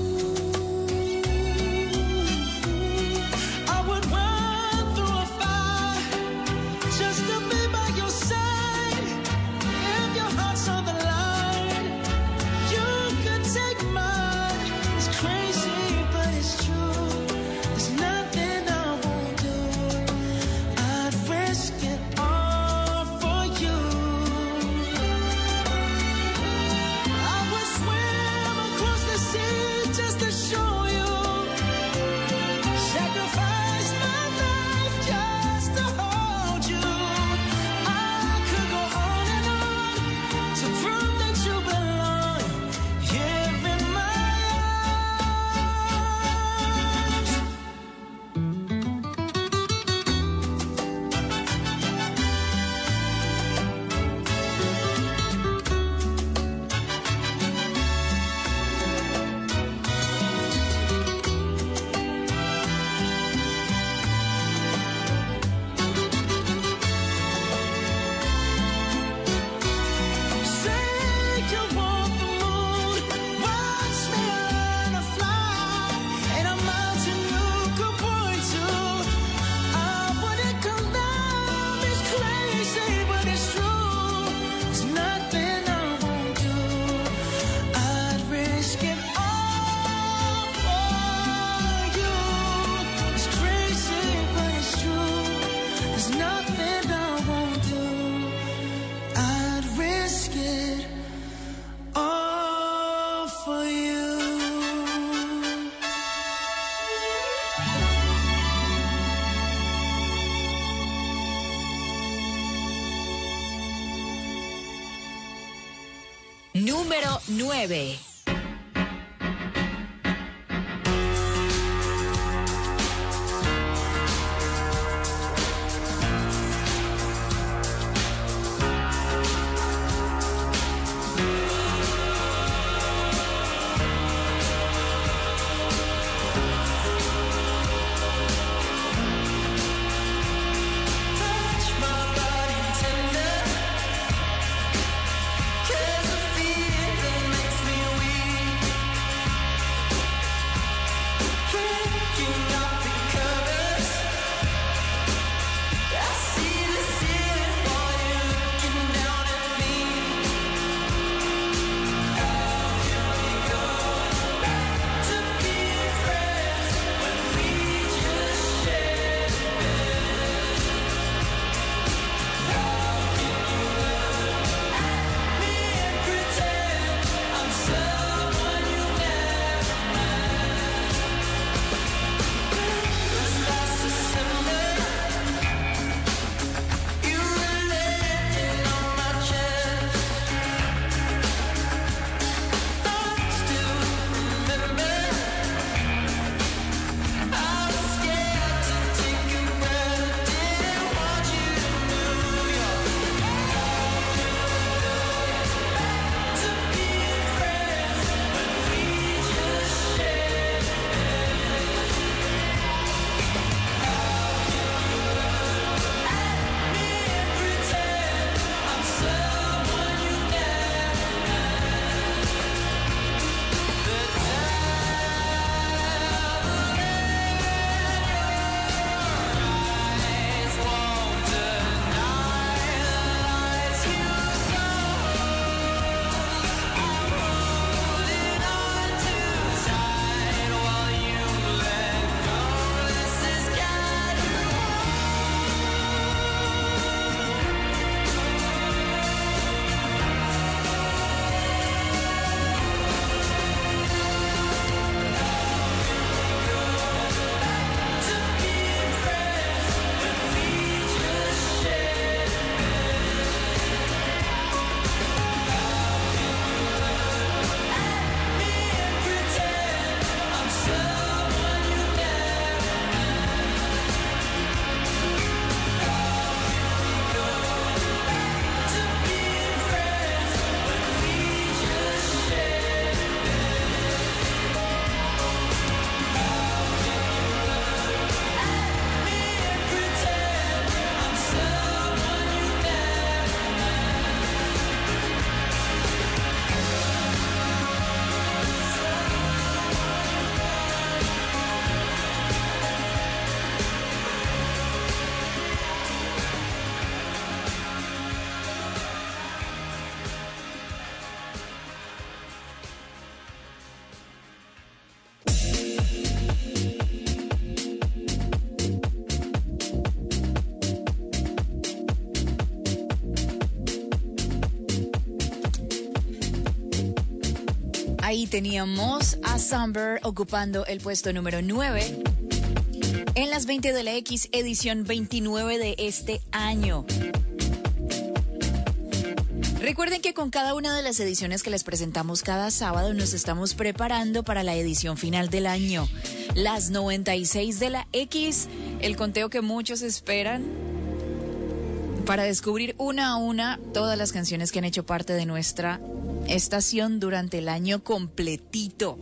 A: Número 9.
H: Makes me weak.
A: Ahí teníamos a Summer ocupando el puesto número 9 en las 20 de la X, edición 29 de este año. Recuerden que con cada una de las ediciones que les presentamos cada sábado nos estamos preparando para la edición final del año. Las 96 de la X, el conteo que muchos esperan para descubrir una a una todas las canciones que han hecho parte de nuestra estación durante el año completito.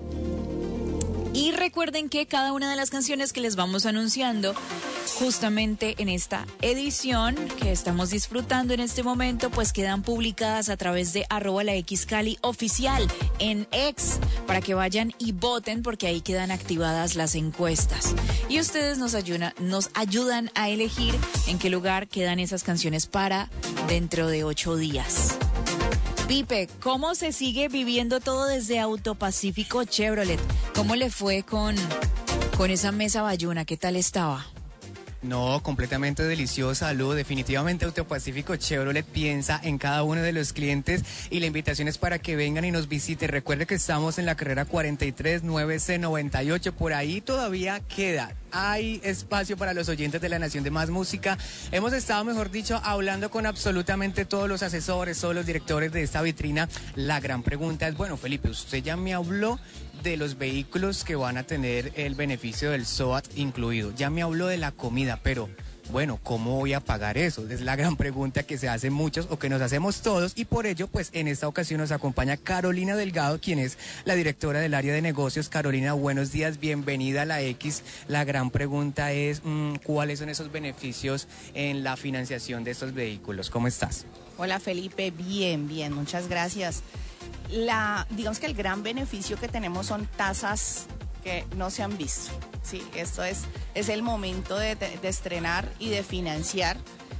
A: Y recuerden que cada una de las canciones que les vamos anunciando justamente en esta edición que estamos disfrutando en este momento, pues quedan publicadas a través de @laxcali oficial en X, para que vayan y voten, porque ahí quedan activadas las encuestas. Y ustedes nos ayudan a elegir en qué lugar quedan esas canciones para dentro de 8 días. Pipe, ¿cómo se sigue viviendo todo desde Autopacífico Chevrolet? ¿Cómo le fue con esa mesa bayuna? ¿Qué tal estaba?
B: No, completamente deliciosa, Lu. Definitivamente Autopacífico Chevrolet piensa en cada uno de los clientes y la invitación es para que vengan y nos visiten. Recuerde que estamos en la carrera 43 9C98, por ahí todavía queda. Hay espacio para los oyentes de la Nación de Más Música. Hemos estado, mejor dicho, hablando con absolutamente todos los asesores, todos los directores de esta vitrina. La gran pregunta es, bueno, Felipe, usted ya me habló de los vehículos que van a tener el beneficio del SOAT incluido. Ya me habló de la comida, pero bueno, ¿cómo voy a pagar eso? Es la gran pregunta que se hacen muchos o que nos hacemos todos, y por ello, pues en esta ocasión nos acompaña Carolina Delgado, quien es la directora del área de negocios. Carolina, buenos días, bienvenida a la X. La gran pregunta es, ¿cuáles son esos beneficios en la financiación de estos vehículos? ¿Cómo estás?
I: Hola Felipe, bien, muchas gracias. Digamos que el gran beneficio que tenemos son tasas que no se han visto. Sí, esto es el momento de estrenar y de financiar.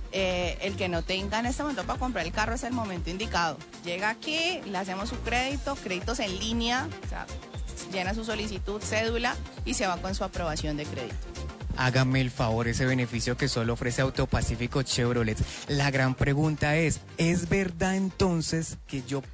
I: El que no tenga en este momento para comprar el carro es el momento indicado. Llega aquí, le hacemos su créditos en línea, o sea, llena su solicitud, cédula y se va con su aprobación de crédito.
B: Hágame el favor, ese beneficio que solo ofrece Autopacífico Chevrolet. La gran pregunta es verdad entonces que yo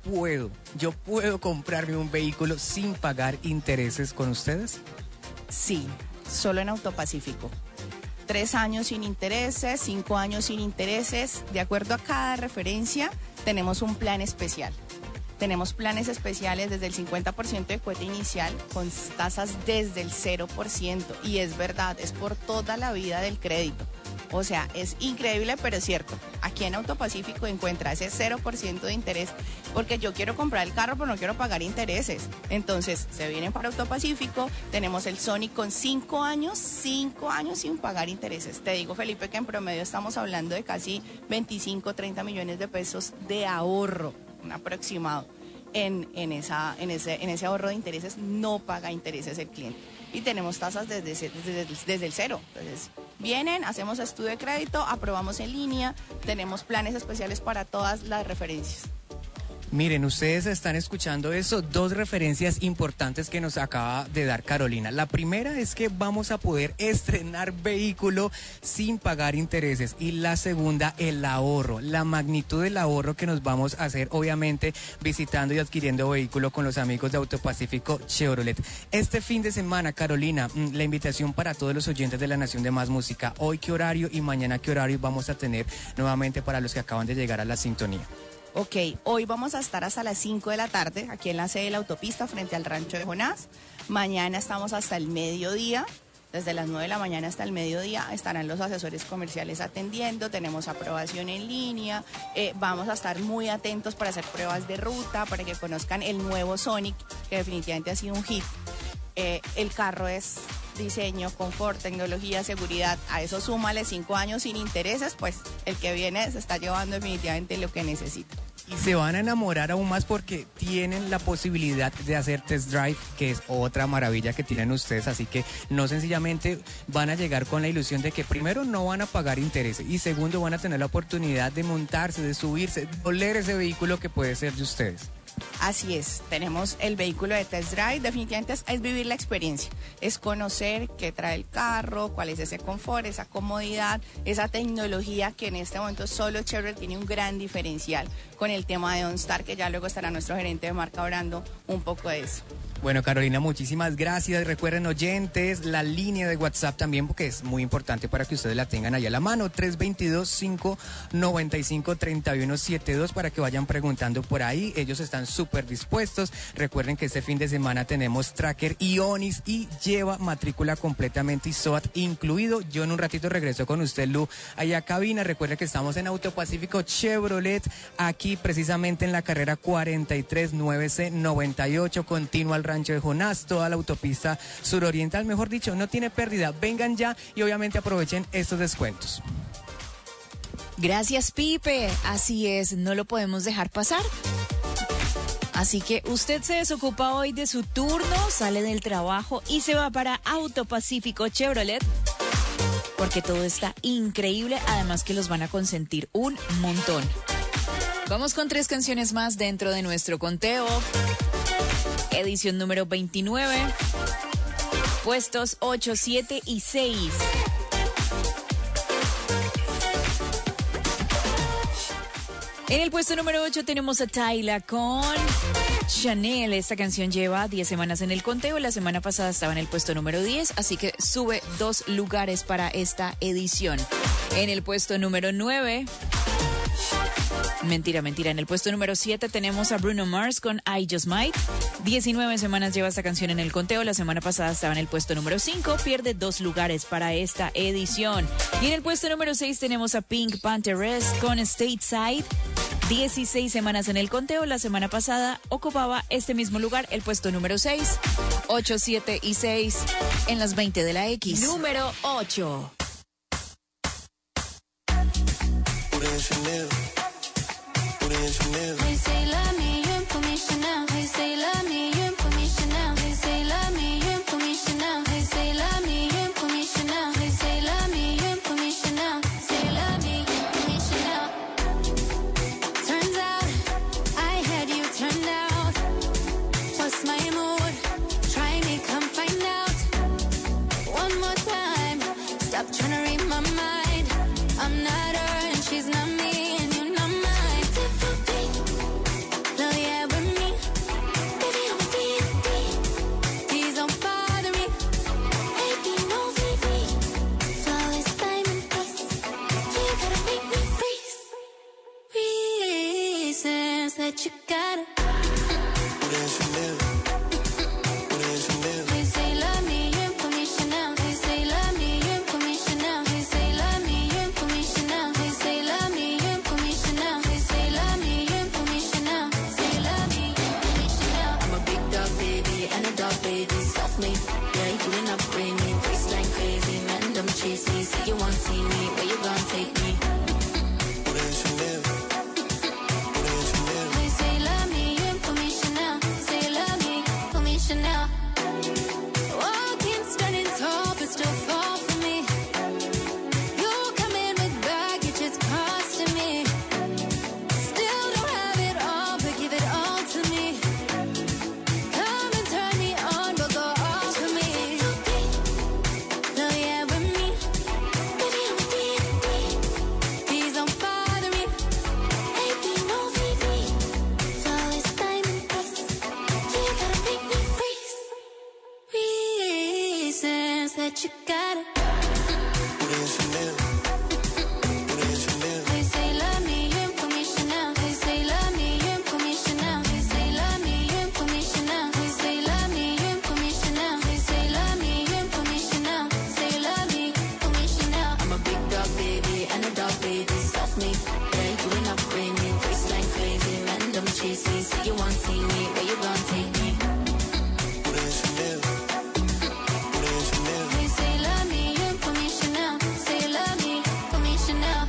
B: puedo comprarme un vehículo sin pagar intereses con ustedes?
I: Sí, solo en Autopacífico. 3 años sin intereses, 5 años sin intereses. De acuerdo a cada referencia, tenemos un plan especial. Tenemos planes especiales desde el 50% de cuota inicial con tasas desde el 0%. Y es verdad, es por toda la vida del crédito. O sea, es increíble, pero es cierto. Aquí en Autopacífico encuentra ese 0% de interés porque yo quiero comprar el carro, pero no quiero pagar intereses. Entonces, se vienen para Autopacífico. Tenemos el Sonic con 5 años sin pagar intereses. Te digo, Felipe, que en promedio estamos hablando de casi 25, 30 millones de pesos de ahorro. Un aproximado en ese ahorro de intereses. No paga intereses el cliente y tenemos tasas desde el 0. Entonces vienen, hacemos estudio de crédito, aprobamos en línea, tenemos planes especiales para todas las referencias.
B: Miren, ustedes están escuchando eso, 2 referencias importantes que nos acaba de dar Carolina. La primera es que vamos a poder estrenar vehículo sin pagar intereses, y la segunda, el ahorro, la magnitud del ahorro que nos vamos a hacer, obviamente, visitando y adquiriendo vehículo con los amigos de Autopacífico Chevrolet. Este fin de semana, Carolina, la invitación para todos los oyentes de la Nación de Más Música. Hoy qué horario y mañana qué horario vamos a tener nuevamente para los que acaban de llegar a la sintonía.
I: Ok, hoy vamos a estar hasta las 5 de la tarde aquí en la sede de la autopista frente al Rancho de Jonás. Mañana estamos hasta el mediodía. Desde las 9 de la mañana hasta el mediodía estarán los asesores comerciales atendiendo, tenemos aprobación en línea, vamos a estar muy atentos para hacer pruebas de ruta, para que conozcan el nuevo Sonic, que definitivamente ha sido un hit. El carro es diseño, confort, tecnología, seguridad. A eso súmale 5 años sin intereses, pues el que viene se está llevando definitivamente lo que necesita.
B: Y se van a enamorar aún más porque tienen la posibilidad de hacer test drive, que es otra maravilla que tienen ustedes. Así que no sencillamente van a llegar con la ilusión de que primero no van a pagar intereses y segundo van a tener la oportunidad de montarse, de subirse, de oler ese vehículo que puede ser de ustedes.
I: Así es, tenemos el vehículo de test drive, definitivamente es vivir la experiencia, es conocer qué trae el carro, cuál es ese confort, esa comodidad, esa tecnología que en este momento solo Chevrolet tiene un gran diferencial con el tema de OnStar, que ya luego estará nuestro gerente de marca hablando un poco de eso.
B: Bueno, Carolina, muchísimas gracias. Recuerden, oyentes, la línea de WhatsApp también, porque es muy importante para que ustedes la tengan ahí a la mano, 322-595-3172, para que vayan preguntando por ahí. Ellos están súper dispuestos. Recuerden que este fin de semana tenemos Tracker y Onix y lleva matrícula completamente y SOAT incluido. Yo en un ratito regreso con usted, Lu, allá a cabina. Recuerden que estamos en Autopacífico Chevrolet, aquí precisamente en la carrera 439C98, continua al Rancho de Jonás, toda la autopista suroriental, mejor dicho, no tiene pérdida. Vengan ya y obviamente aprovechen estos descuentos.
A: Gracias, Pipe. Así es, no lo podemos dejar pasar. Así que usted se desocupa hoy de su turno, sale del trabajo y se va para Autopacífico Chevrolet, porque todo está increíble, además que los van a consentir un montón. Vamos con 3 canciones más dentro de nuestro conteo. Edición número 29, puestos 8, 7 y 6. En el puesto número 8 tenemos a Tyla con Chanel. Esta canción lleva 10 semanas en el conteo. La semana pasada estaba en el puesto número 10, así que sube 2 lugares para esta edición. En el puesto número 9... Mentira. En el puesto número 7 tenemos a Bruno Mars con I Just Might. 19 semanas lleva esta canción en el conteo. La semana pasada estaba en el puesto número 5. Pierde 2 lugares para esta edición. Y en el puesto número 6 tenemos a Pink Pantheress con Stateside. 16 semanas en el conteo. La semana pasada ocupaba este mismo lugar, el puesto número 6. 8, 7 y 6 en las 20 de la X. Número 8.
D: They say love me, you put me Chanel. They say love me, you put me Chanel. They say love me, you put me Chanel. They say love me, you put me Chanel. They say love me, you put me Chanel. Say love me, put me Chanel. Turns out I had you turned out. What's my mood? Try me, come find out. One more time. Stop trying to read my mind. I'm not her and she's not me. That you gotta They say love me, you put me Chanel. They say love me, you put me Chanel. They say love me, you put me Chanel. They say love me, you put me Chanel. They say love me, you put me Chanel. Say love me, you put me Chanel. I'm a big dog baby and a dog baby, soft me. Yeah, you doing up bring me, waistline crazy, man, don't chase me. Say you won't see me, where you gonna take me? Chanel. Walking, standing tall, but still fall for me. You come in with baggage, it's costing me. Still don't have it all, but give it all to me. Come and turn me on, but go off for me. Love yeah with me. Baby, I'm deep. Please don't bother me. Baby, no VV. Flawless diamond dust. You gotta make me reasons that you gotta They say love me, you put me Chanel. They say love me, you put me Chanel. They say love me, you put me Chanel. They say love me, you put me Chanel. They say love me, you put me Chanel. Say love me, put me Chanel. I'm a big dog baby and a dog baby, soft me. Yeah, you ain't up bring me, waistline crazy, man, don't chase me. Say you won't see me, where you gonna take me? They say love me, you put me Chanel. Say love me, put me Chanel.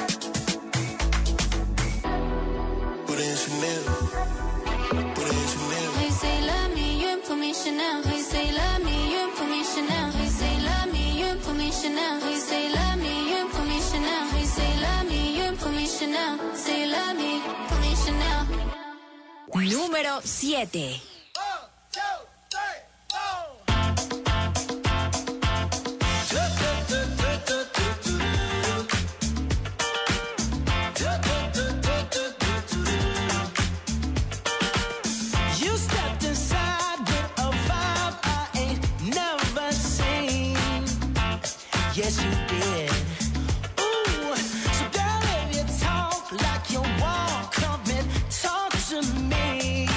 C: Put in Chanel. Put in Chanel.
D: pour me Chanel. He say love me, you pour me Chanel. He say love me, you pour me Chanel. He say love me, you pour me Chanel. He say love me, you pour me Chanel. Say love me, pour me Chanel.
A: Número 7.
H: Yes, you did. Ooh, so girl, if you talk like you walk, come and talk to me.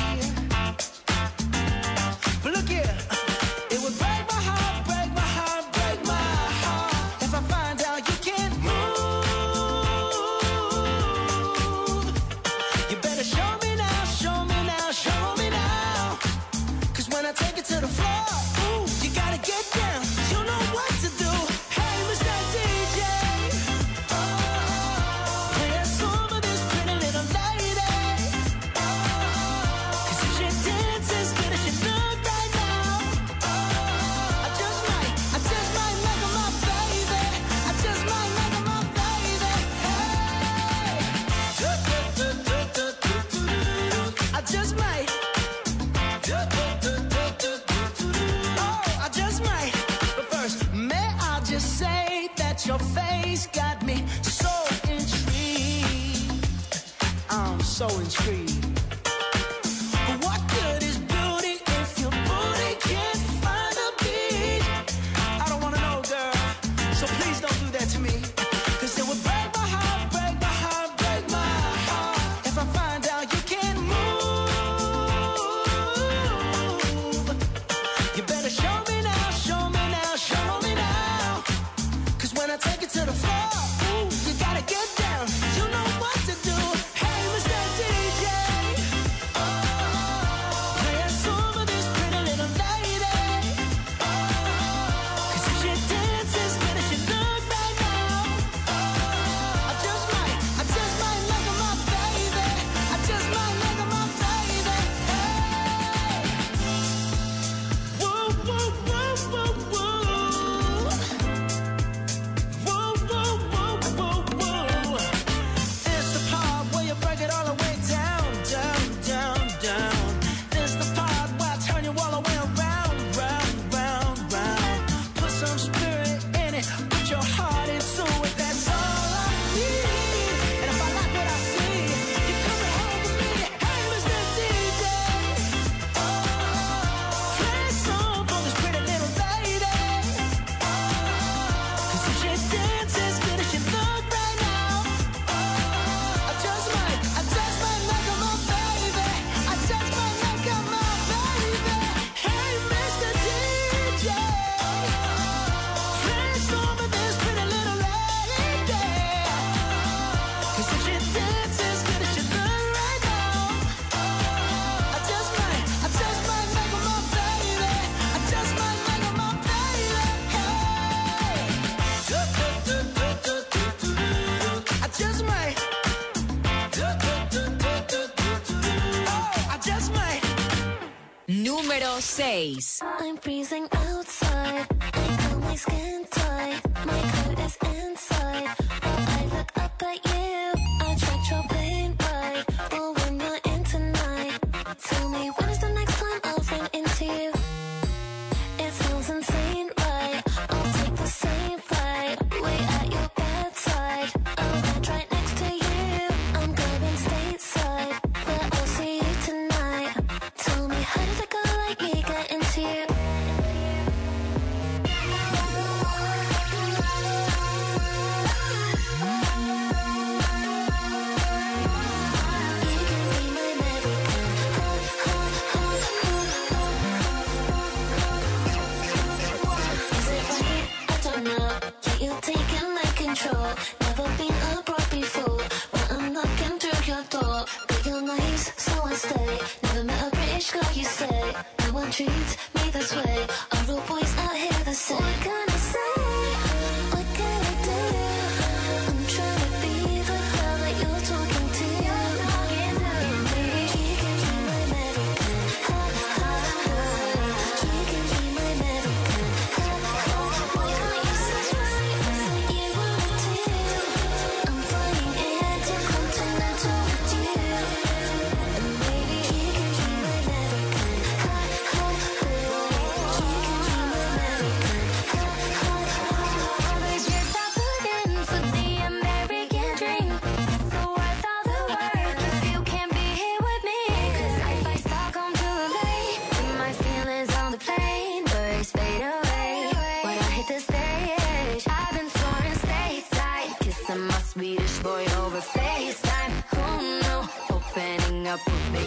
H: But look here, it would break my heart, break my heart, break my heart if I find out you can't move. You better show me now, show me now, show me now. 'Cause when I take it to the floor, ooh, you gotta get down. You know what to do. Your face got me so intrigued. I'm so intrigued. But what good is beauty if your booty can't find a beat? I don't wanna know, girl. So please don't do that to me. 'Cause it would break my heart, break my heart, break my heart if I find out you can't move. You better show me now, show me now, show me now. When I take it to the floor, ooh, you gotta get down. You know what to do. Hey, Mr. DJ, play a song for this pretty little lady. 'Cause if she dances, good as she look right now, I just might make her my baby. I just might make her my baby. Hey, woo, woo, woo, woo, woo. Break it all the way down, down, down, down. This the part where I turn you all the way around, round, round, round. Put some spirit in it, put your heart into it. That's all I need. And if I like what I see, you coming home with me. Hey, Mr. DJ, play a song for this pretty little lady. 'Cause if she dances good as she look right now, I just might make her my baby. I just might make her my baby. Hey, Mr. DJ, play a song for this pretty little lady. 'Cause if she dances good as she look right now, I just might make her my baby. I just might make her my baby. Hey, I just might.
A: Número 6.
D: I'm freezing outside. I feel my skin tight. My coat is inside. While I look up at you, I treat your pain right. Well, when you're in tonight, tell me when is the next time I'll run into you? It sounds insane, right? I'll take the same flight. Wait at your bedside. I'll land right next to you. I'm going stateside, where I'll see you tonight. Tell me, how did a girl like me get into you? Never been abroad before, but I'm knocking through your door. But you're nice, so I stay. Never met a British girl, you say. No one treats me this way. Are all boys out here the same? What can I say? What can I do? I'm trying to be the girl that you're talking to. Maybe you can be my American. Ha, ha, ha.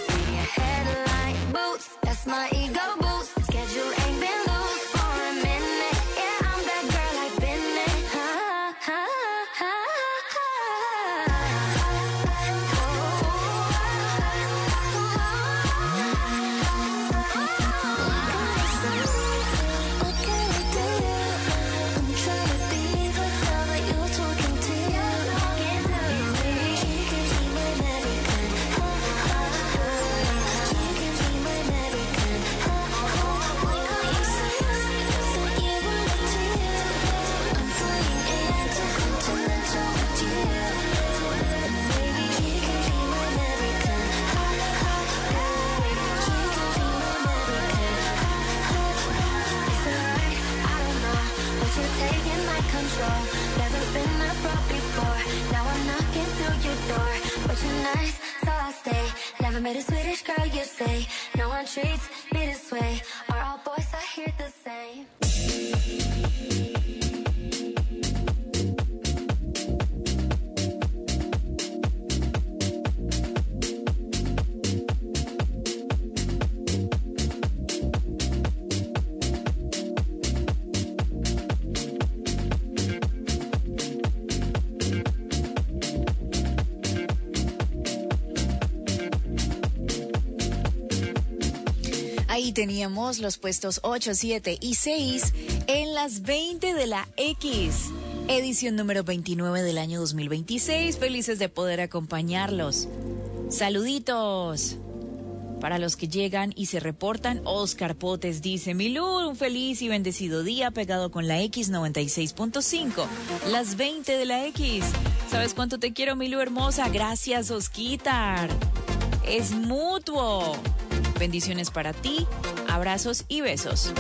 D: be a headline boost. That's my ego boost. Schedule ain't been loose for a minute. Yeah, I'm that girl I've been in. Ha, ha, ha, what can I do? I'm trying to be the girl that you're talking to. Maybe you can be my American. You can be my American. Why can't you say that you want to? I'm flying intercontinental with you. Maybe you can be my American. You can be my American. It's alright, I don't know, but you're taking my control. Never been that broke before. Now I'm knocking through your door, but you're nice, so I'll stay. Never met a Swedish girl, you say. No one treats me this way. Are all boys I hear the same?
A: Ahí teníamos los puestos 8, 7 y 6 en las 20 de la X, edición número 29 del año 2026. Felices de poder acompañarlos. Saluditos para los que llegan y se reportan. Oscar Potes dice: Milú, un feliz y bendecido día pegado con la X 96.5, las 20 de la X. ¿Sabes cuánto te quiero, Milú hermosa? Gracias, Osquitar. Es mutuo. Bendiciones para ti, abrazos y besos.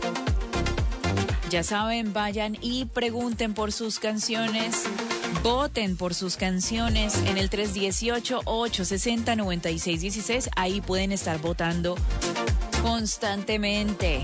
A: Ya saben, vayan y pregunten por sus canciones, voten por sus canciones en el 318-860-9616. Ahí pueden estar votando constantemente.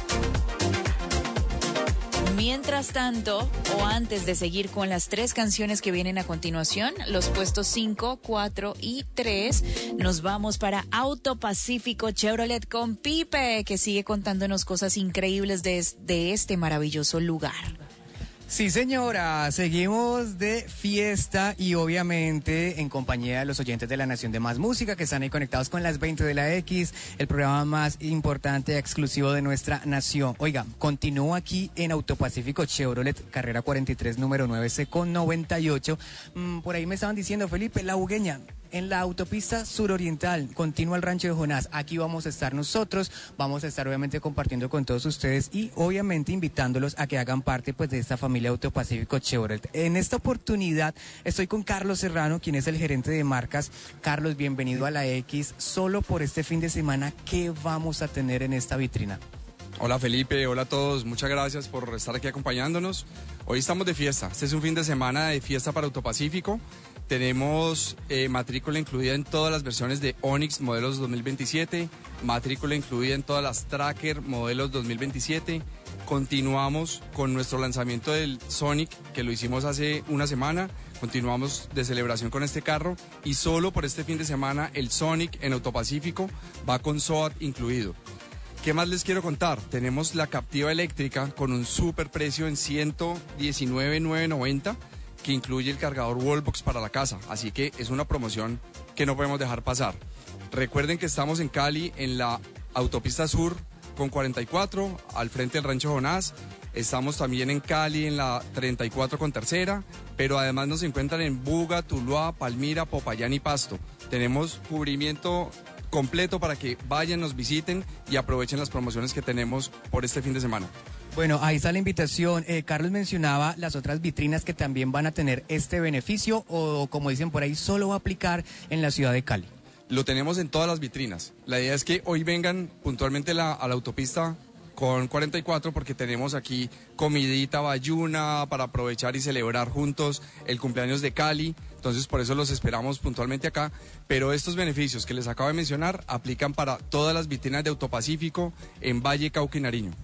A: Mientras tanto, o antes de seguir con las 3 canciones que vienen a continuación, los puestos 5, 4 y 3, nos vamos para Auto Pacífico Chevrolet con Pipe, que sigue contándonos cosas increíbles de este maravilloso lugar.
B: Sí, señora, seguimos de fiesta y obviamente en compañía de los oyentes de la Nación de Más Música que están ahí conectados con las 20 de la X, el programa más importante y exclusivo de nuestra nación. Oiga, continúo aquí en Autopacífico Chevrolet, carrera 43, número 9C con 98. Por ahí me estaban diciendo, Felipe, La Bugueña. En la autopista suroriental, continúa el Rancho de Jonás. Aquí vamos a estar nosotros, vamos a estar obviamente compartiendo con todos ustedes y obviamente invitándolos a que hagan parte pues de esta familia Autopacífico Chevrolet. En esta oportunidad estoy con Carlos Serrano, quien es el gerente de marcas. Carlos, bienvenido a la X. Solo por este fin de semana, ¿qué vamos a tener en esta vitrina?
J: Hola Felipe, hola a todos, muchas gracias por estar aquí acompañándonos. Hoy estamos de fiesta, este es un fin de semana de fiesta para Autopacífico. Tenemos matrícula incluida en todas las versiones de Onix modelos 2027, matrícula incluida en todas las Tracker modelos 2027. Continuamos con nuestro lanzamiento del Sonic, que lo hicimos hace una semana. Continuamos de celebración con este carro y solo por este fin de semana el Sonic en Autopacífico va con SOAT incluido. ¿Qué más les quiero contar? Tenemos la Captiva eléctrica con un super precio en $119,990 que incluye el cargador Wallbox para la casa, así que es una promoción que no podemos dejar pasar. Recuerden que estamos en Cali, en la autopista sur con 44, al frente del Rancho Jonás. Estamos también en Cali, en la 34 con tercera, pero además nos encuentran en Buga, Tuluá, Palmira, Popayán y Pasto. Tenemos cubrimiento completo para que vayan, nos visiten y aprovechen las promociones que tenemos por este fin de semana.
B: Bueno, ahí está la invitación. Carlos mencionaba las otras vitrinas que también van a tener este beneficio o, como dicen por ahí, solo va a aplicar en la ciudad de Cali.
J: Lo tenemos en todas las vitrinas. La idea es que hoy vengan puntualmente a la autopista con 44 porque tenemos aquí comidita bayuna para aprovechar y celebrar juntos el cumpleaños de Cali. Entonces por eso los esperamos puntualmente acá. Pero estos beneficios que les acabo de mencionar aplican para todas las vitrinas de Autopacífico en Valle, Cauca y Nariño.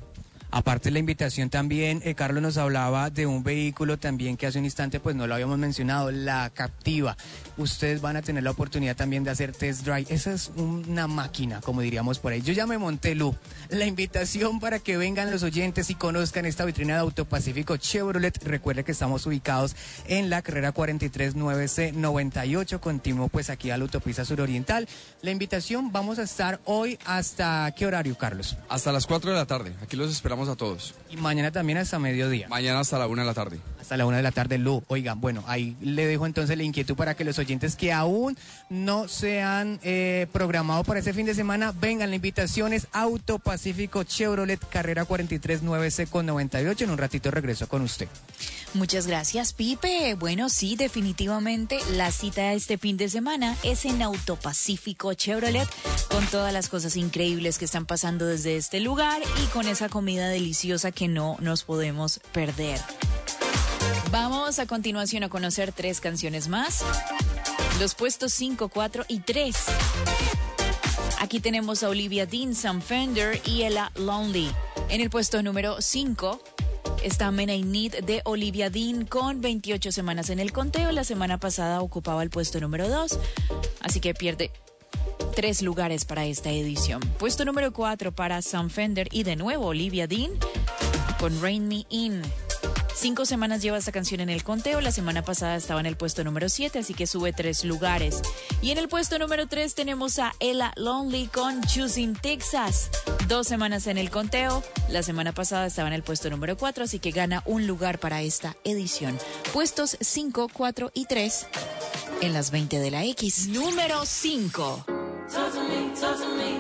B: Aparte de la invitación también, Carlos nos hablaba de un vehículo también que hace un instante pues no lo habíamos mencionado, la Captiva. Ustedes van a tener la oportunidad también de hacer test drive. Esa es una máquina, como diríamos por ahí. Yo ya me monté, Lu. La invitación para que vengan los oyentes y conozcan esta vitrina de Autopacífico Chevrolet. Recuerde que estamos ubicados en la carrera 439C98, continuo pues aquí a la autopista suroriental. La invitación, vamos a estar hoy hasta ¿qué horario, Carlos?
J: Hasta las 4 de la tarde. Aquí los esperamos a todos.
B: Y mañana también hasta mediodía.
J: Mañana hasta la 1 de la tarde.
B: Hasta la 1 de la tarde, Lu. Oigan, bueno, ahí le dejo entonces la inquietud para que los oyentes que aún no se han programado para este fin de semana, vengan. La invitación es Autopacífico Chevrolet, carrera 439C98. En un ratito regreso con usted.
A: Muchas gracias, Pipe. Bueno, sí, definitivamente la cita este fin de semana es en Autopacífico Chevrolet, con todas las cosas increíbles que están pasando desde este lugar y con esa comida deliciosa que no nos podemos perder. Vamos a continuación a conocer 3 canciones más. Los puestos 5, 4 y 3. Aquí tenemos a Olivia Dean, Sam Fender y Ella Lonely. En el puesto número 5 está Men I Need de Olivia Dean con 28 semanas en el conteo. La semana pasada ocupaba el puesto número 2, así que pierde 3 lugares para esta edición. Puesto número 4 para Sam Fender y de nuevo Olivia Dean con Rain Me In. 5 semanas lleva esta canción en el conteo. La semana pasada estaba en el puesto número 7, así que sube 3 lugares. Y en el puesto número 3 tenemos a Ella Lonely con Choosing Texas. 2 semanas en el conteo. La semana pasada estaba en el puesto número 4, así que gana un lugar para esta edición. Puestos 5, 4 y 3 en las 20 de la X. Número 5.
D: Talk to me, talk to me.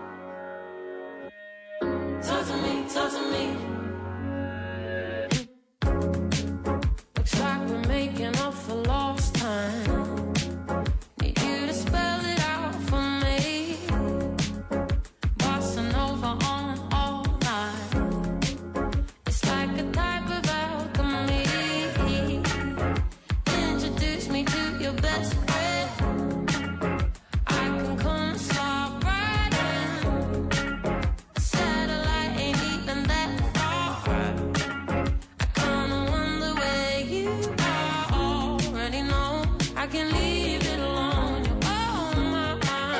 D: Talk to me, talk to me. Looks like we're making up for lost time. Need you to spell it out for me. Bossa Nova on all night. It's like a type of alchemy. Introduce me to your best friend. I can come stop right in. A satellite ain't even that far. I kinda wonder where you are. Already know I can leave it alone. You're on my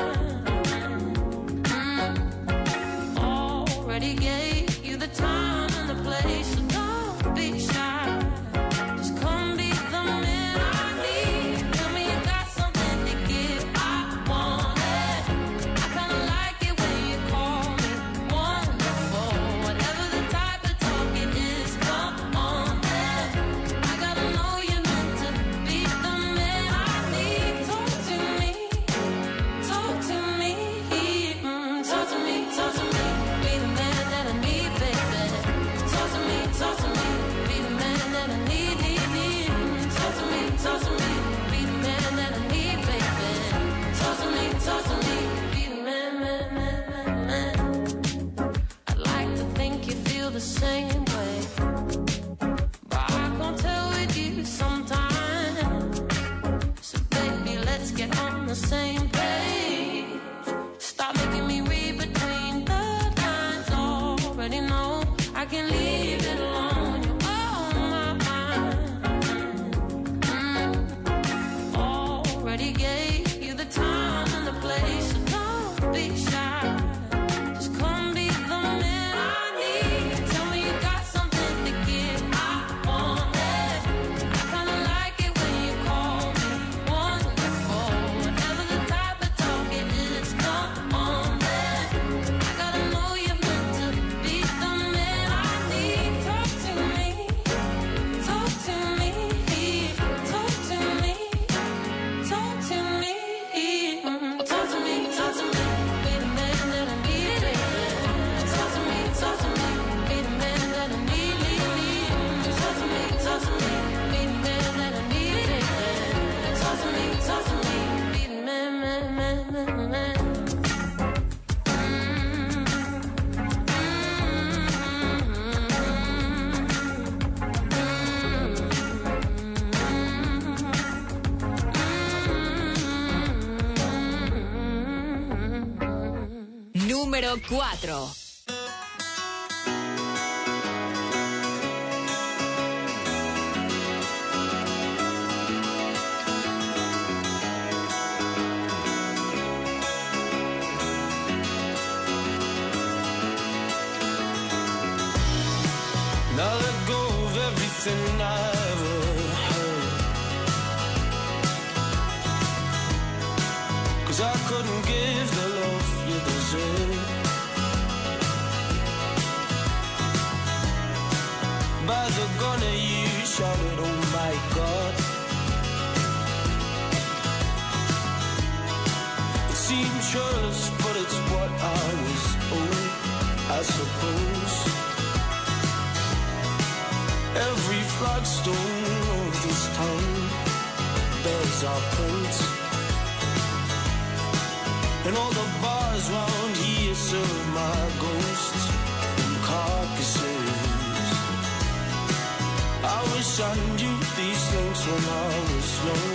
D: mind. Already gave you the time and the place, so don't be shy. Just come be the man I need. Tell me you got something to give. I want it. I kinda like it when you call me wonderful. Whatever the type of talk it is, come on then. I gotta know you're meant to be the man I need. Talk to me, talk to me, talk to me, talk to me. Be the man that I need, baby. Talk to me, be the man that I need, need. Talk to me, be the man that I need, baby. Talk to me, be the man, man. I'd like to think you feel the same way, but I can't tell with you sometimes. So baby, let's get on the same page. Stop making me read between the lines. Already know I can leave it alone. You're on my mind. Already gave you the time and the place, so don't be shy. Just come be the man I need. Tell me you got something to give. I want it. I kinda like it when you call me wonderful. Whatever the type of talk it is, come on then. I gotta know you're meant to be the man I need. Talk to me, talk to me, talk to me, talk to me, talk to me, talk to me. Be the man that I need, baby. Talk to me, be the man that I need, need. Talk to me, be the man that I need, baby. Talk to me, be the man, man.
A: Número 4.
C: everything I ever had. 'Cause I couldn't give the love you deserve. By the corner you shouted, oh my God. It seemed churlish, but it's what I was owed, I suppose. Every flagstone of this town bears our prints, and all the bars round here serve my ghosts and carcasses. I wish I knew these things when I was young,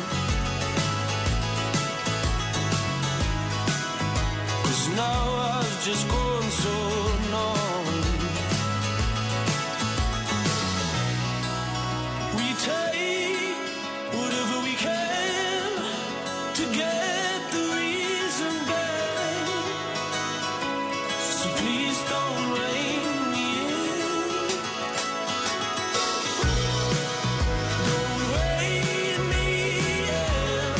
C: 'cause now I've just grown so numb. We take whatever we can to get the reason back, so please don't rein me in. Don't rein me in.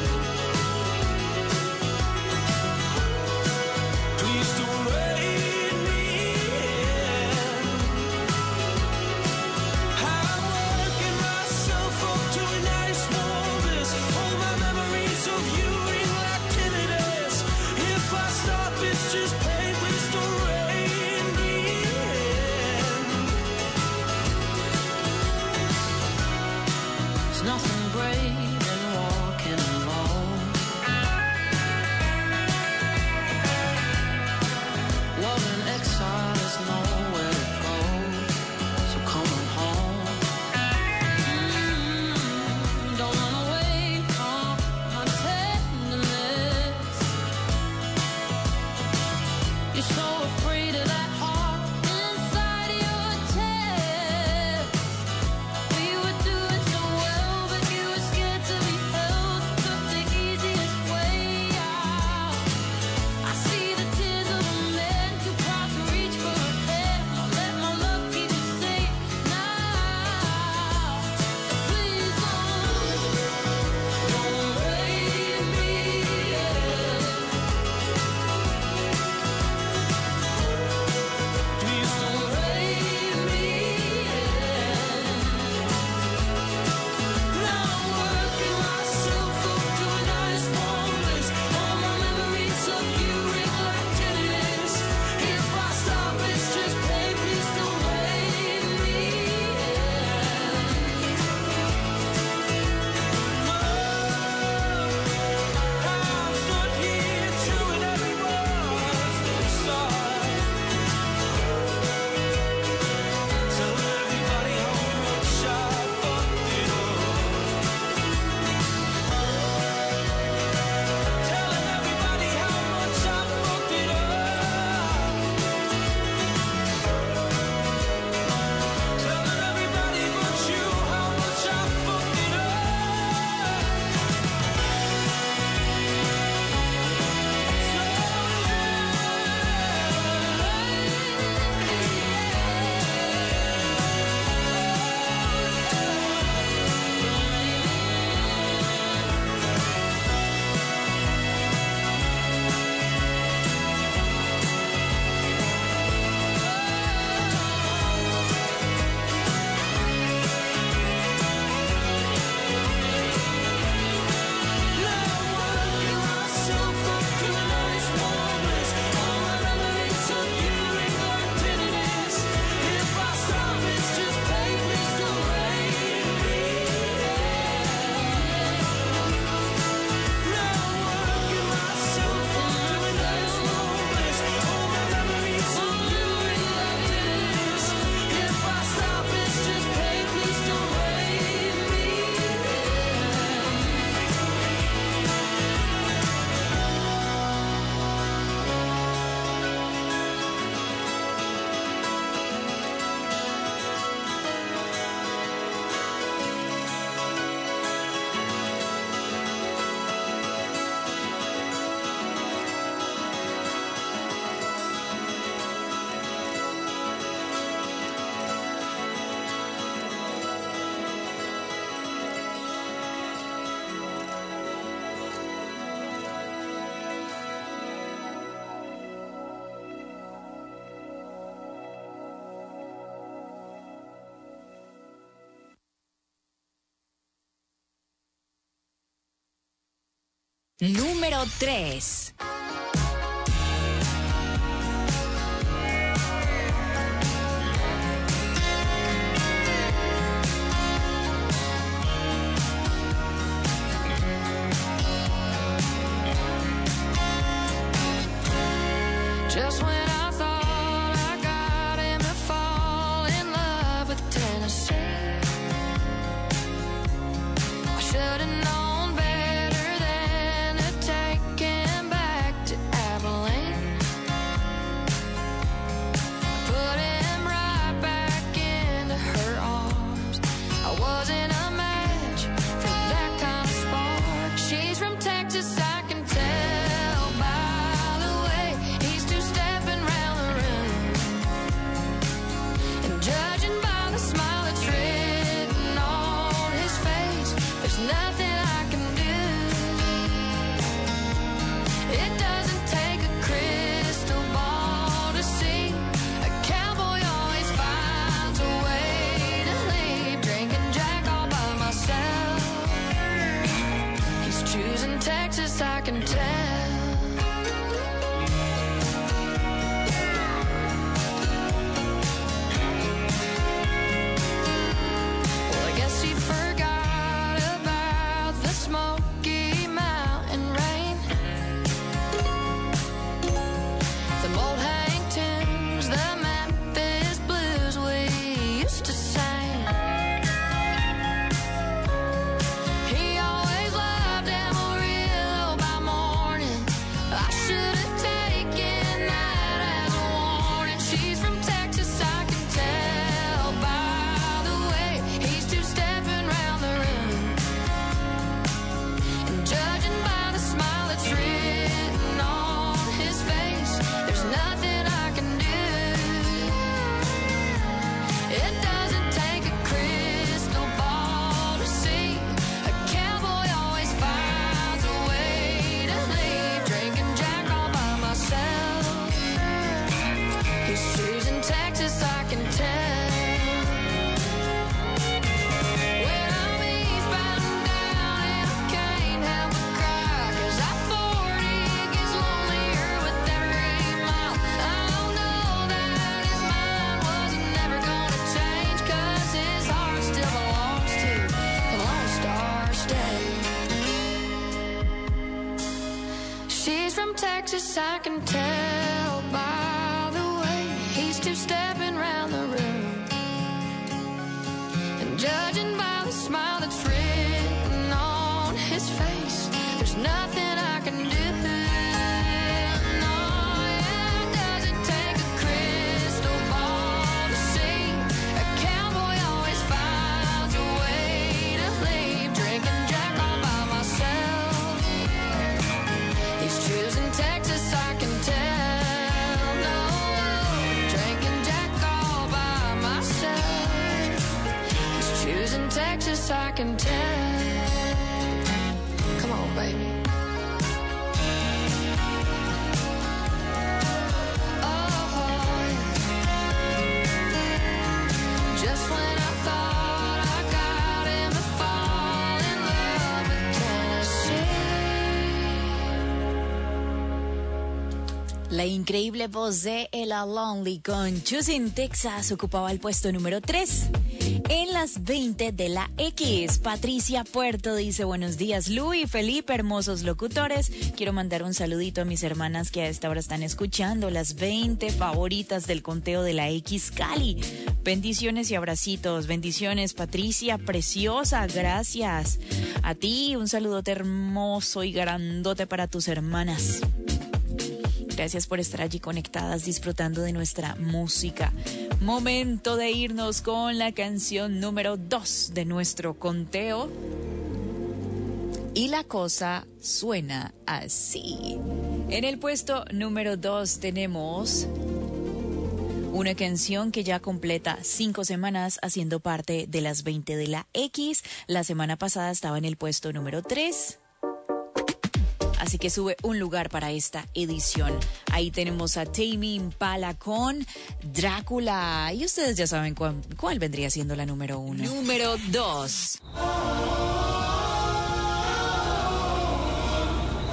C: Please don't rein me in. I'm working myself up to a nice warm bliss. All my memories of you ring like tinnitus. If I stop, it's just pain. Please don't rein me in. There's nothing great in walking alone. Love in exile is nowhere to go, so come on home. Don't run away from my tenderness. You're so afraid of that heart inside your chest. We were doing so well, but you were scared to be held. Took the easiest way out. I see the tears of a man too proud to reach for a hand. Let my love keep you safe now. Please don't raise me.
A: Número 3.
D: Just when I thought I got him to fall in love with Tennessee, I should have known better than to take him back to Abilene. Put him right back into her arms. I wasn't a match for that kind of spark. She's from Texas, I can tell by the way he's two-stepping round the room. And judging by the smile that's written on his face, there's nothing I can do. It doesn't take a crystal ball to see a cowboy always finds a way to leave. Drinking Jack all by myself. He's choosing Texas, I can tell. Well, I guess he forgot about the Smoky Mountain rain, the old hang tunes, the Memphis blues we used to sing. He always loved Amarillo by morning. I should have taken that as a warning. She's from Texas, I can tell by the way he's two-stepping round the room. And judging by the smile that's written on his face, there's nothing I can do. It doesn't take a crystal ball to see a cowboy always finds a way to leave. Drinking Jack all by myself. He's choosing Texas, I can tell. When I'm eastbound and down and I can't help but cry, 'cause I-40 gets lonelier with every mile. I don't know that his mind was never gonna change, 'cause his heart still belongs to the Lone Star State. She's from Texas, I can tell by the way he's two-stepping round the room. And judging by the smile that's written on his face, there's nothing I can do. No, yeah, it doesn't take a crystal ball to see a cowboy always finds a way to leave. Drinking Jack all by myself. He's choosing Texas, I can tell. No, drinking Jack all by myself. He's choosing Texas, I can tell. Come on, baby. Oh, just when I thought I got him to fall in love with Tennessee.
A: La increíble voz de Ella Lonely con Choosing Texas ocupaba el puesto número 3. En las 20 de la X, Patricia Puerto dice: buenos días, Lu y Felipe, hermosos locutores. Quiero mandar un saludito a mis hermanas que a esta hora están escuchando las 20 favoritas del conteo de la X Cali. Bendiciones y abracitos. Bendiciones, Patricia, preciosa, gracias. A ti, un saludote hermoso y grandote para tus hermanas. Gracias por estar allí conectadas, disfrutando de nuestra música. Momento de irnos con la canción número 2 de nuestro conteo. Y la cosa suena así. En el puesto número 2 tenemos una canción que ya completa 5 semanas haciendo parte de las 20 de la X. La semana pasada estaba en el puesto número 3. Así que sube un lugar para esta edición. Ahí tenemos a Tame Impala con Drácula. Y ustedes ya saben cuál vendría siendo la número 1. Número 2.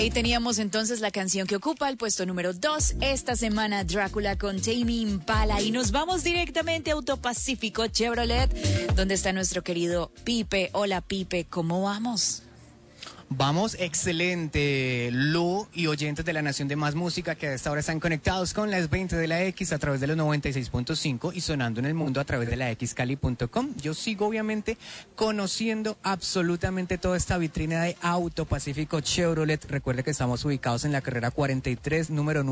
A: Ahí teníamos entonces la canción que ocupa el puesto número 2 esta semana, Drácula con Tame Impala. Y nos vamos directamente a Autopacífico Chevrolet, donde está nuestro querido Pipe. Hola Pipe, ¿cómo vamos?
B: Vamos excelente, Lu y oyentes de la Nación de Más Música que a esta hora están conectados con las 20 de la X a través de los 96.5 y sonando en el mundo a través de la xcali.com. Yo sigo obviamente conociendo absolutamente toda esta vitrina de Autopacífico Chevrolet. Recuerde que estamos ubicados en la carrera 43, número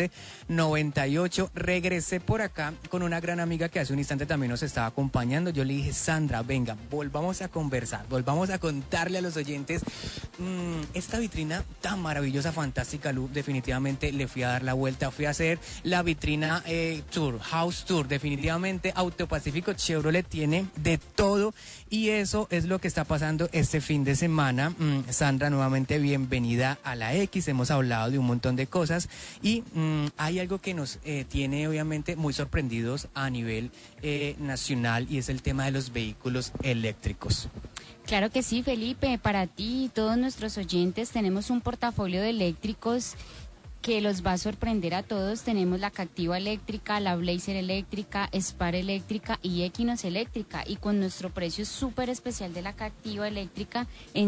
B: 9C98. Regresé por acá con una gran amiga que hace un instante también nos estaba acompañando. Yo le dije, Sandra, venga, volvamos a conversar, volvamos a contarle a los oyentes esta vitrina tan maravillosa, fantástica, Lu. Definitivamente le fui a dar la vuelta, fui a hacer la vitrina tour, house tour. Definitivamente Autopacífico Chevrolet tiene de todo y eso es lo que está pasando este fin de semana. Sandra, nuevamente bienvenida a la X. Hemos hablado de un montón de cosas y hay algo que nos tiene obviamente muy sorprendidos a nivel nacional y es el tema de los vehículos eléctricos.
G: Claro que sí, Felipe. Para ti y todos nuestros oyentes tenemos un portafolio de eléctricos que los va a sorprender a todos. Tenemos la Captiva eléctrica, la Blazer eléctrica, Spar eléctrica y Equinox eléctrica. Y con nuestro precio súper especial de la Captiva eléctrica en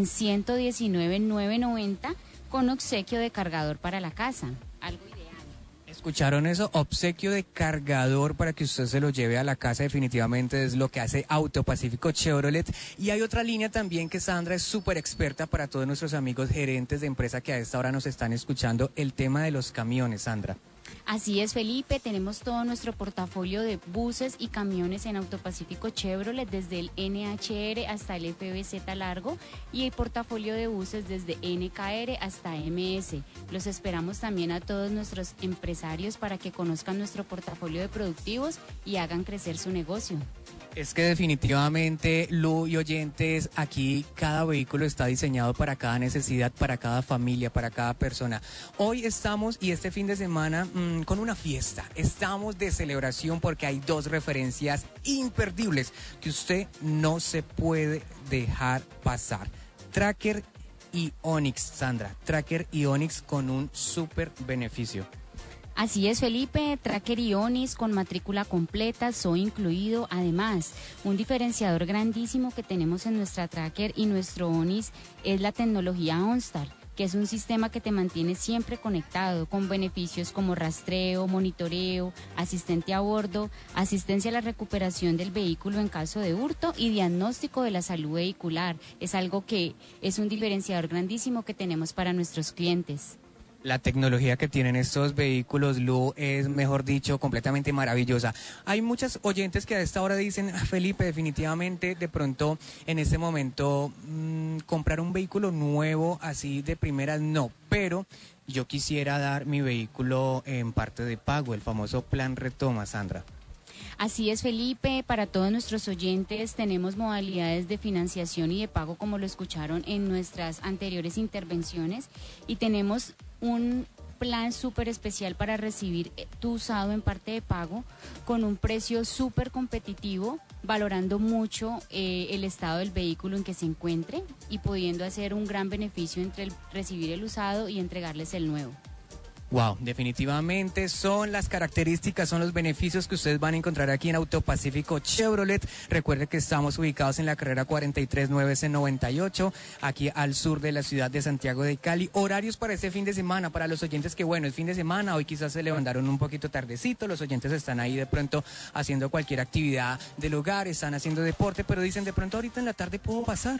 G: $119,990 con obsequio de cargador para la casa. Algo ideal.
B: ¿Escucharon eso? Obsequio de cargador para que usted se lo lleve a la casa. Definitivamente es lo que hace Autopacífico Chevrolet. Y hay otra línea también que Sandra es súper experta para todos nuestros amigos gerentes de empresa que a esta hora nos están escuchando. El tema de los camiones, Sandra.
G: Así es, Felipe, tenemos todo nuestro portafolio de buses y camiones en Autopacífico Chevrolet, desde el NHR hasta el FBZ largo y el portafolio de buses desde NKR hasta MS. Los esperamos también a todos nuestros empresarios para que conozcan nuestro portafolio de productivos y hagan crecer su negocio.
B: Es que definitivamente, Lu y oyentes, aquí cada vehículo está diseñado para cada necesidad, para cada familia, para cada persona. Hoy estamos, y este fin de semana, con una fiesta. Estamos de celebración porque hay dos referencias imperdibles que usted no se puede dejar pasar. Tracker y Onix, Sandra. Tracker y Onix con un súper beneficio.
G: Así es, Felipe, Tracker y Onix con matrícula completa, SOI incluido. Además, un diferenciador grandísimo que tenemos en nuestra Tracker y nuestro Onix es la tecnología OnStar, que es un sistema que te mantiene siempre conectado, con beneficios como rastreo, monitoreo, asistente a bordo, asistencia a la recuperación del vehículo en caso de hurto y diagnóstico de la salud vehicular. Es algo que es un diferenciador grandísimo que tenemos para nuestros clientes.
B: La tecnología que tienen estos vehículos, Lu, es, mejor dicho, completamente maravillosa. Hay muchos oyentes que a esta hora dicen, Felipe, definitivamente, de pronto, en este momento, comprar un vehículo nuevo, así de primeras, no. Pero yo quisiera dar mi vehículo en parte de pago, el famoso plan retoma, Sandra.
G: Así es, Felipe, para todos nuestros oyentes tenemos modalidades de financiación y de pago como lo escucharon en nuestras anteriores intervenciones y tenemos un plan súper especial para recibir tu usado en parte de pago con un precio súper competitivo, valorando mucho el estado del vehículo en que se encuentre y pudiendo hacer un gran beneficio entre recibir el usado y entregarles el nuevo.
B: Wow, definitivamente son las características, son los beneficios que ustedes van a encontrar aquí en Autopacífico Chevrolet. Recuerden que estamos ubicados en la carrera 43 9C98, aquí al sur de la ciudad de Santiago de Cali. Horarios para este fin de semana, para los oyentes que bueno, es fin de semana, hoy quizás se levantaron un poquito tardecito, los oyentes están ahí de pronto haciendo cualquier actividad del hogar, están haciendo deporte, pero dicen de pronto ahorita en la tarde puedo pasar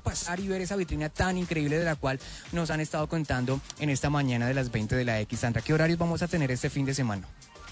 B: y ver esa vitrina tan increíble de la cual nos han estado contando en esta mañana de las 20 de la X. Sandra, ¿qué horarios vamos a tener este fin de semana?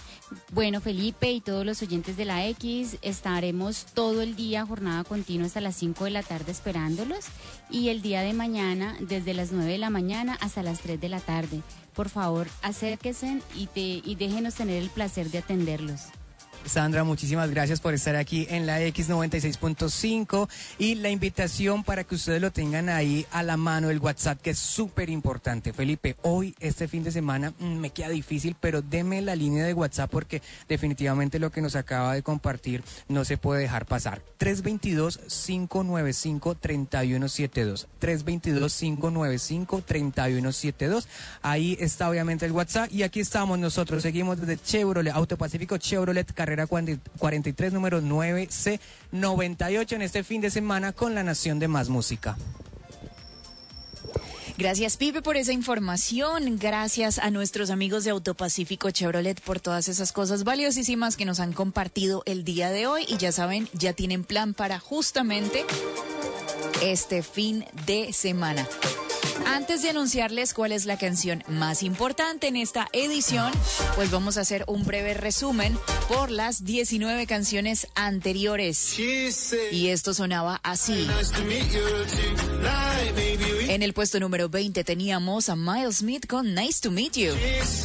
G: Bueno, Felipe y todos los oyentes de la X, estaremos todo el día, jornada continua hasta las 5 de la tarde esperándolos y el día de mañana desde las 9 de la mañana hasta las 3 de la tarde. Por favor, acérquense y déjenos tener el placer de atenderlos.
B: Sandra, muchísimas gracias por estar aquí en la X96.5 y la invitación para que ustedes lo tengan ahí a la mano, el WhatsApp, que es súper importante. Felipe, hoy, este fin de semana, me queda difícil, pero deme la línea de WhatsApp porque definitivamente lo que nos acaba de compartir no se puede dejar pasar. 322-595-3172. 322-595-3172. Ahí está obviamente el WhatsApp y aquí estamos nosotros. Seguimos desde Chevrolet, Autopacífico Chevrolet, carrera 43, número 9C98 en este fin de semana con la Nación de Más Música.
A: Gracias, Pipe, por esa información. Gracias a nuestros amigos de Autopacífico Chevrolet por todas esas cosas valiosísimas que nos han compartido el día de hoy. Y ya saben, ya tienen plan para justamente este fin de semana. Antes de anunciarles cuál es la canción más importante en esta edición, pues vamos a hacer un breve resumen por las 19 canciones anteriores. Y esto sonaba así. En el puesto número 20 teníamos a Miles Smith con Nice to Meet You.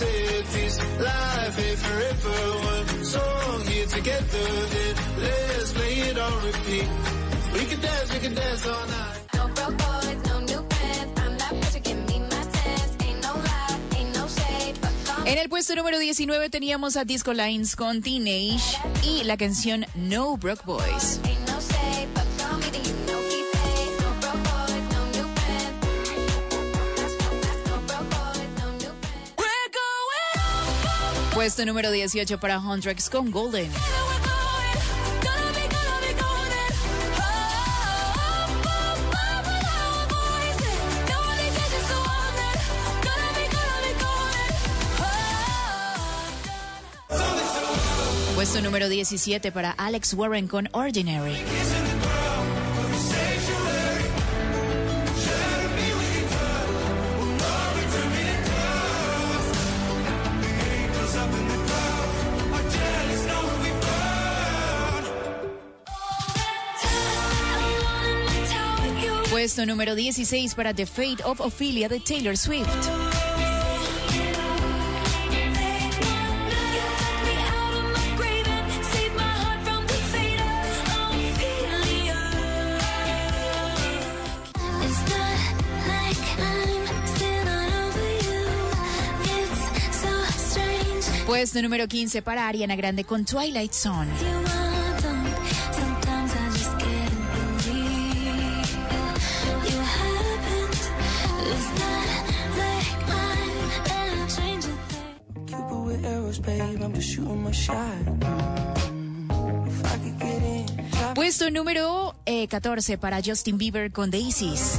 A: En el puesto número 19 teníamos a Disco Lines con Teenage y la canción No Broke Boys. Puesto número 18 para Huntrix con Golden. Puesto número 17 para Alex Warren con Ordinary. Puesto número 16 para The Fate of Ophelia de Taylor Swift. Puesto número 15 para Ariana Grande con Twilight Zone. Puesto número 14 para Justin Bieber con Daisies.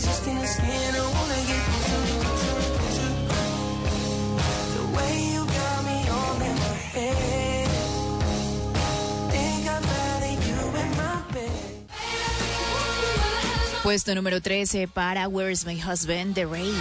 A: Puesto número 13 para Where's My Husband de Rey.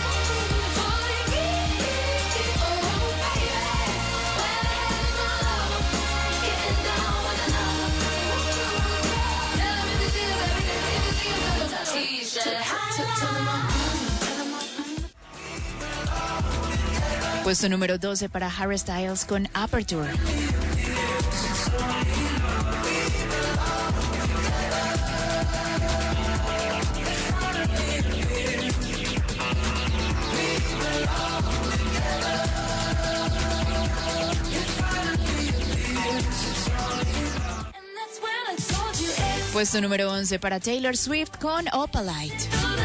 A: Puesto número 12 para Harry Styles con Aperture. Puesto número 11 para Taylor Swift con Opalite.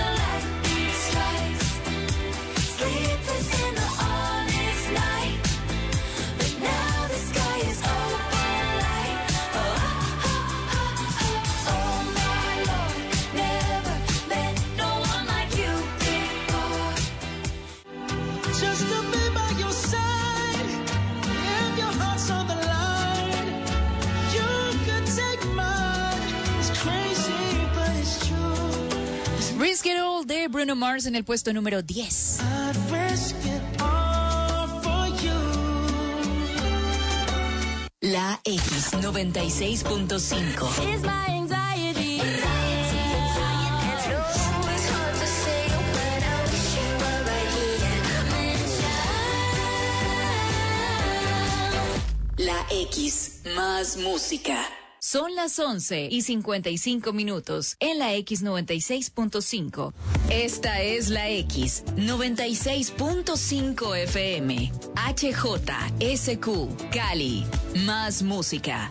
A: Risk It All de Bruno Mars en el puesto número 10. La X96.5. La X. Más música. Son las 11:55 en la X96.5. Esta es la X96.5 FM. HJSQ, Cali. Más música.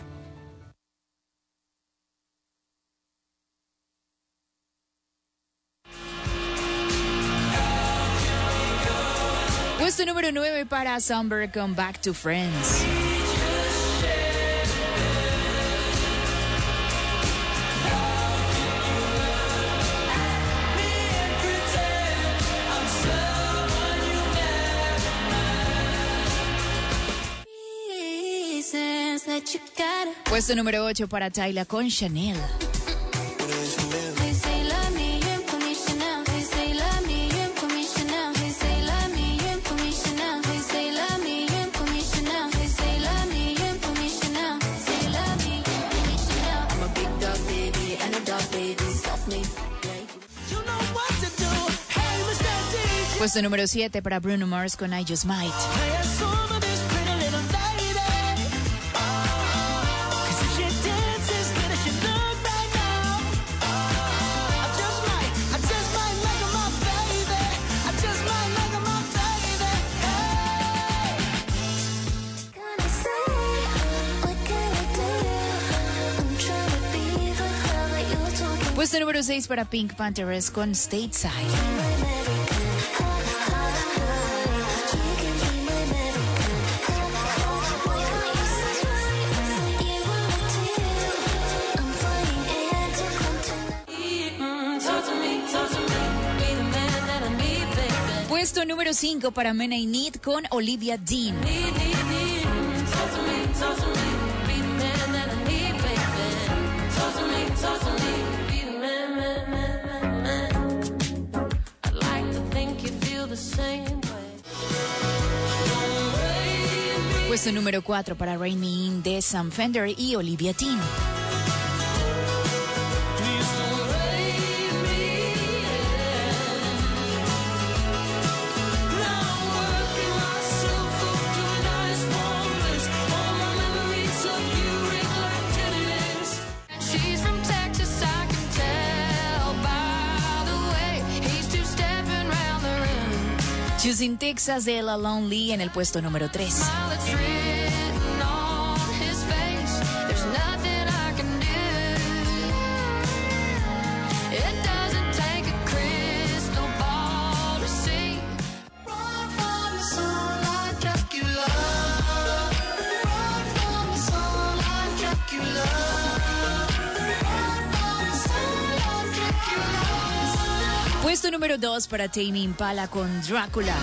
A: Puesto número 9 para Somber con Back to Friends. Puesto número 8 para Tyla con Chanel. Puesto número 7 para Bruno Mars con I Just Might. Puesto número 6 para Pink Panthers con Stateside. Puesto número 5 para Men I Need con Olivia Dean. Puesto número 4 para Rain Me In de Sam Fender y Olivia Dean. Choosing Texas de La Lonely en el puesto número 3. Puesto número 2 para Tame Impala con Drácula.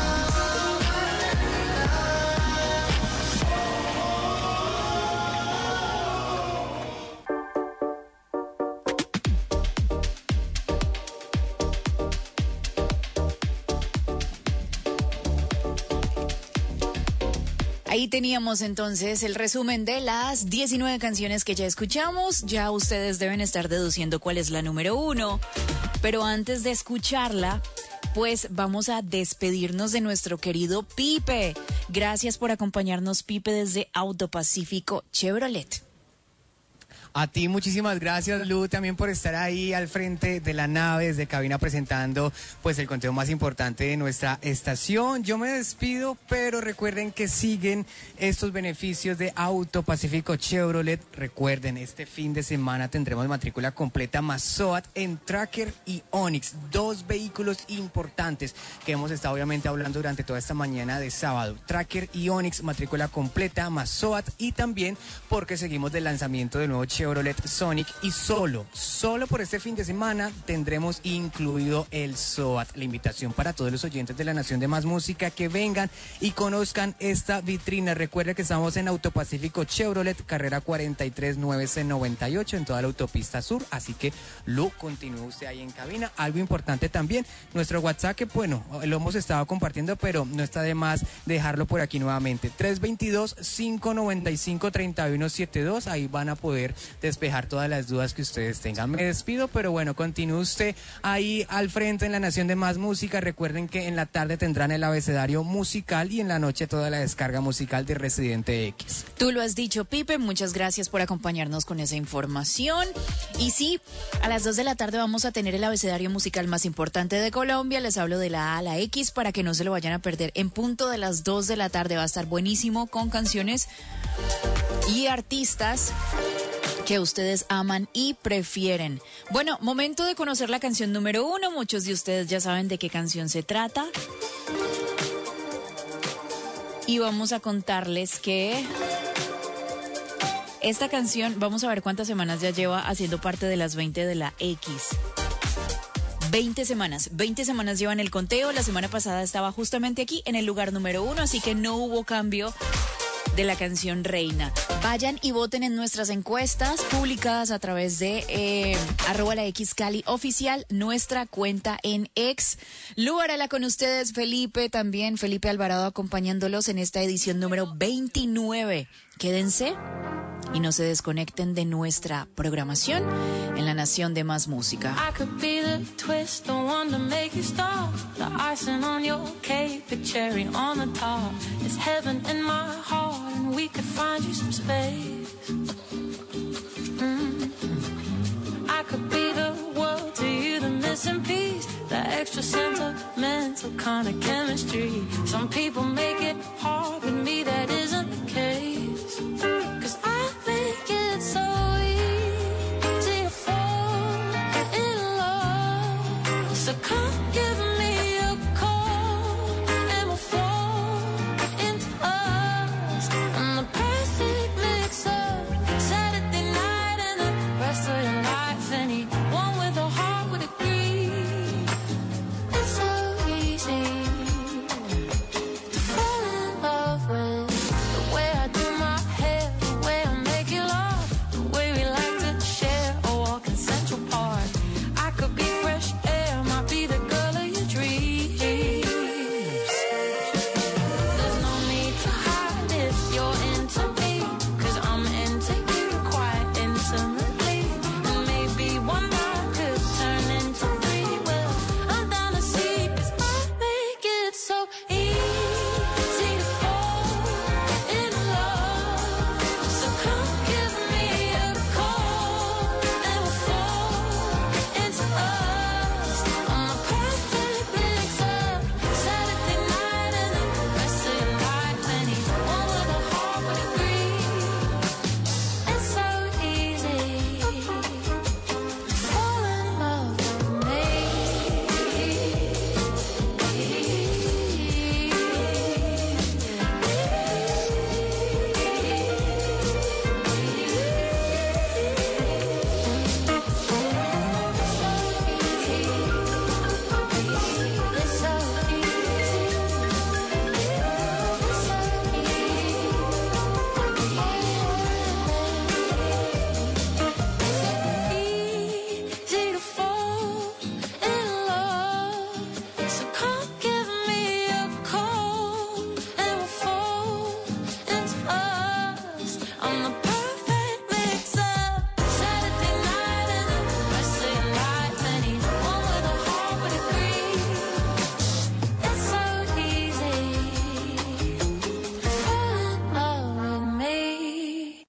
A: Ahí teníamos entonces el resumen de las 19 canciones que ya escuchamos. Ya ustedes deben estar deduciendo cuál es la número 1. Pero antes de escucharla, pues vamos a despedirnos de nuestro querido Pipe. Gracias por acompañarnos, Pipe, desde Autopacífico Chevrolet.
B: A ti muchísimas gracias, Lu, también por estar ahí al frente de la nave desde cabina presentando pues el contenido más importante de nuestra estación. Yo me despido, pero recuerden que siguen estos beneficios de Autopacífico Chevrolet. Recuerden, este fin de semana tendremos matrícula completa más SOAT en Tracker y Onix, dos vehículos importantes que hemos estado obviamente hablando durante toda esta mañana de sábado. Tracker y Onix, matrícula completa más SOAT, y también porque seguimos del lanzamiento del nuevo Chevrolet Sonic, y solo por este fin de semana tendremos incluido el SOAT. La invitación para todos los oyentes de la Nación de Más Música que vengan y conozcan esta vitrina. Recuerden que estamos en Autopacífico Chevrolet, carrera 43-9C98 en toda la autopista sur, así que Lu, continúe usted ahí en cabina. Algo importante también, nuestro WhatsApp, que bueno, lo hemos estado compartiendo, pero no está de más dejarlo por aquí nuevamente, 322-595-3172, ahí van a poder despejar todas las dudas que ustedes tengan. Me despido, pero bueno, continúe usted ahí al frente en la Nación de Más Música. Recuerden que en la tarde tendrán el abecedario musical y en la noche toda la descarga musical de Residente X.
A: Tú lo has dicho, Pipe, muchas gracias por acompañarnos con esa información. Y sí, a las 2 de la tarde vamos a tener el abecedario musical más importante de Colombia. Les hablo de la A a la X para que no se lo vayan a perder. En punto de las 2 de la tarde va a estar buenísimo con canciones y artistas que ustedes aman y prefieren. Bueno, momento de conocer la canción número 1. Muchos de ustedes ya saben de qué canción se trata. Y vamos a contarles que esta canción, vamos a ver cuántas semanas ya lleva haciendo parte de las 20 de la X. 20 semanas llevan el conteo. La semana pasada estaba justamente aquí en el lugar número 1, así que no hubo cambio de la canción reina. Vayan y voten en nuestras encuestas publicadas a través de @laXCali oficial, nuestra cuenta en X. Lu Varela con ustedes, Felipe también, Felipe Alvarado acompañándolos en esta edición número 29. Quédense y no se desconecten de nuestra programación en la Nación de Más Música.
D: I could be the twist, the one to make you stop, the icing on your cake, the cherry on the top. It's heaven in my heart, and we could find you some space. I could be the world to you, the missing piece, the extra sentimental kind of chemistry. Some people make it hard, with me that isn't the case. 'Cause I think it's so easy to fall in love. So come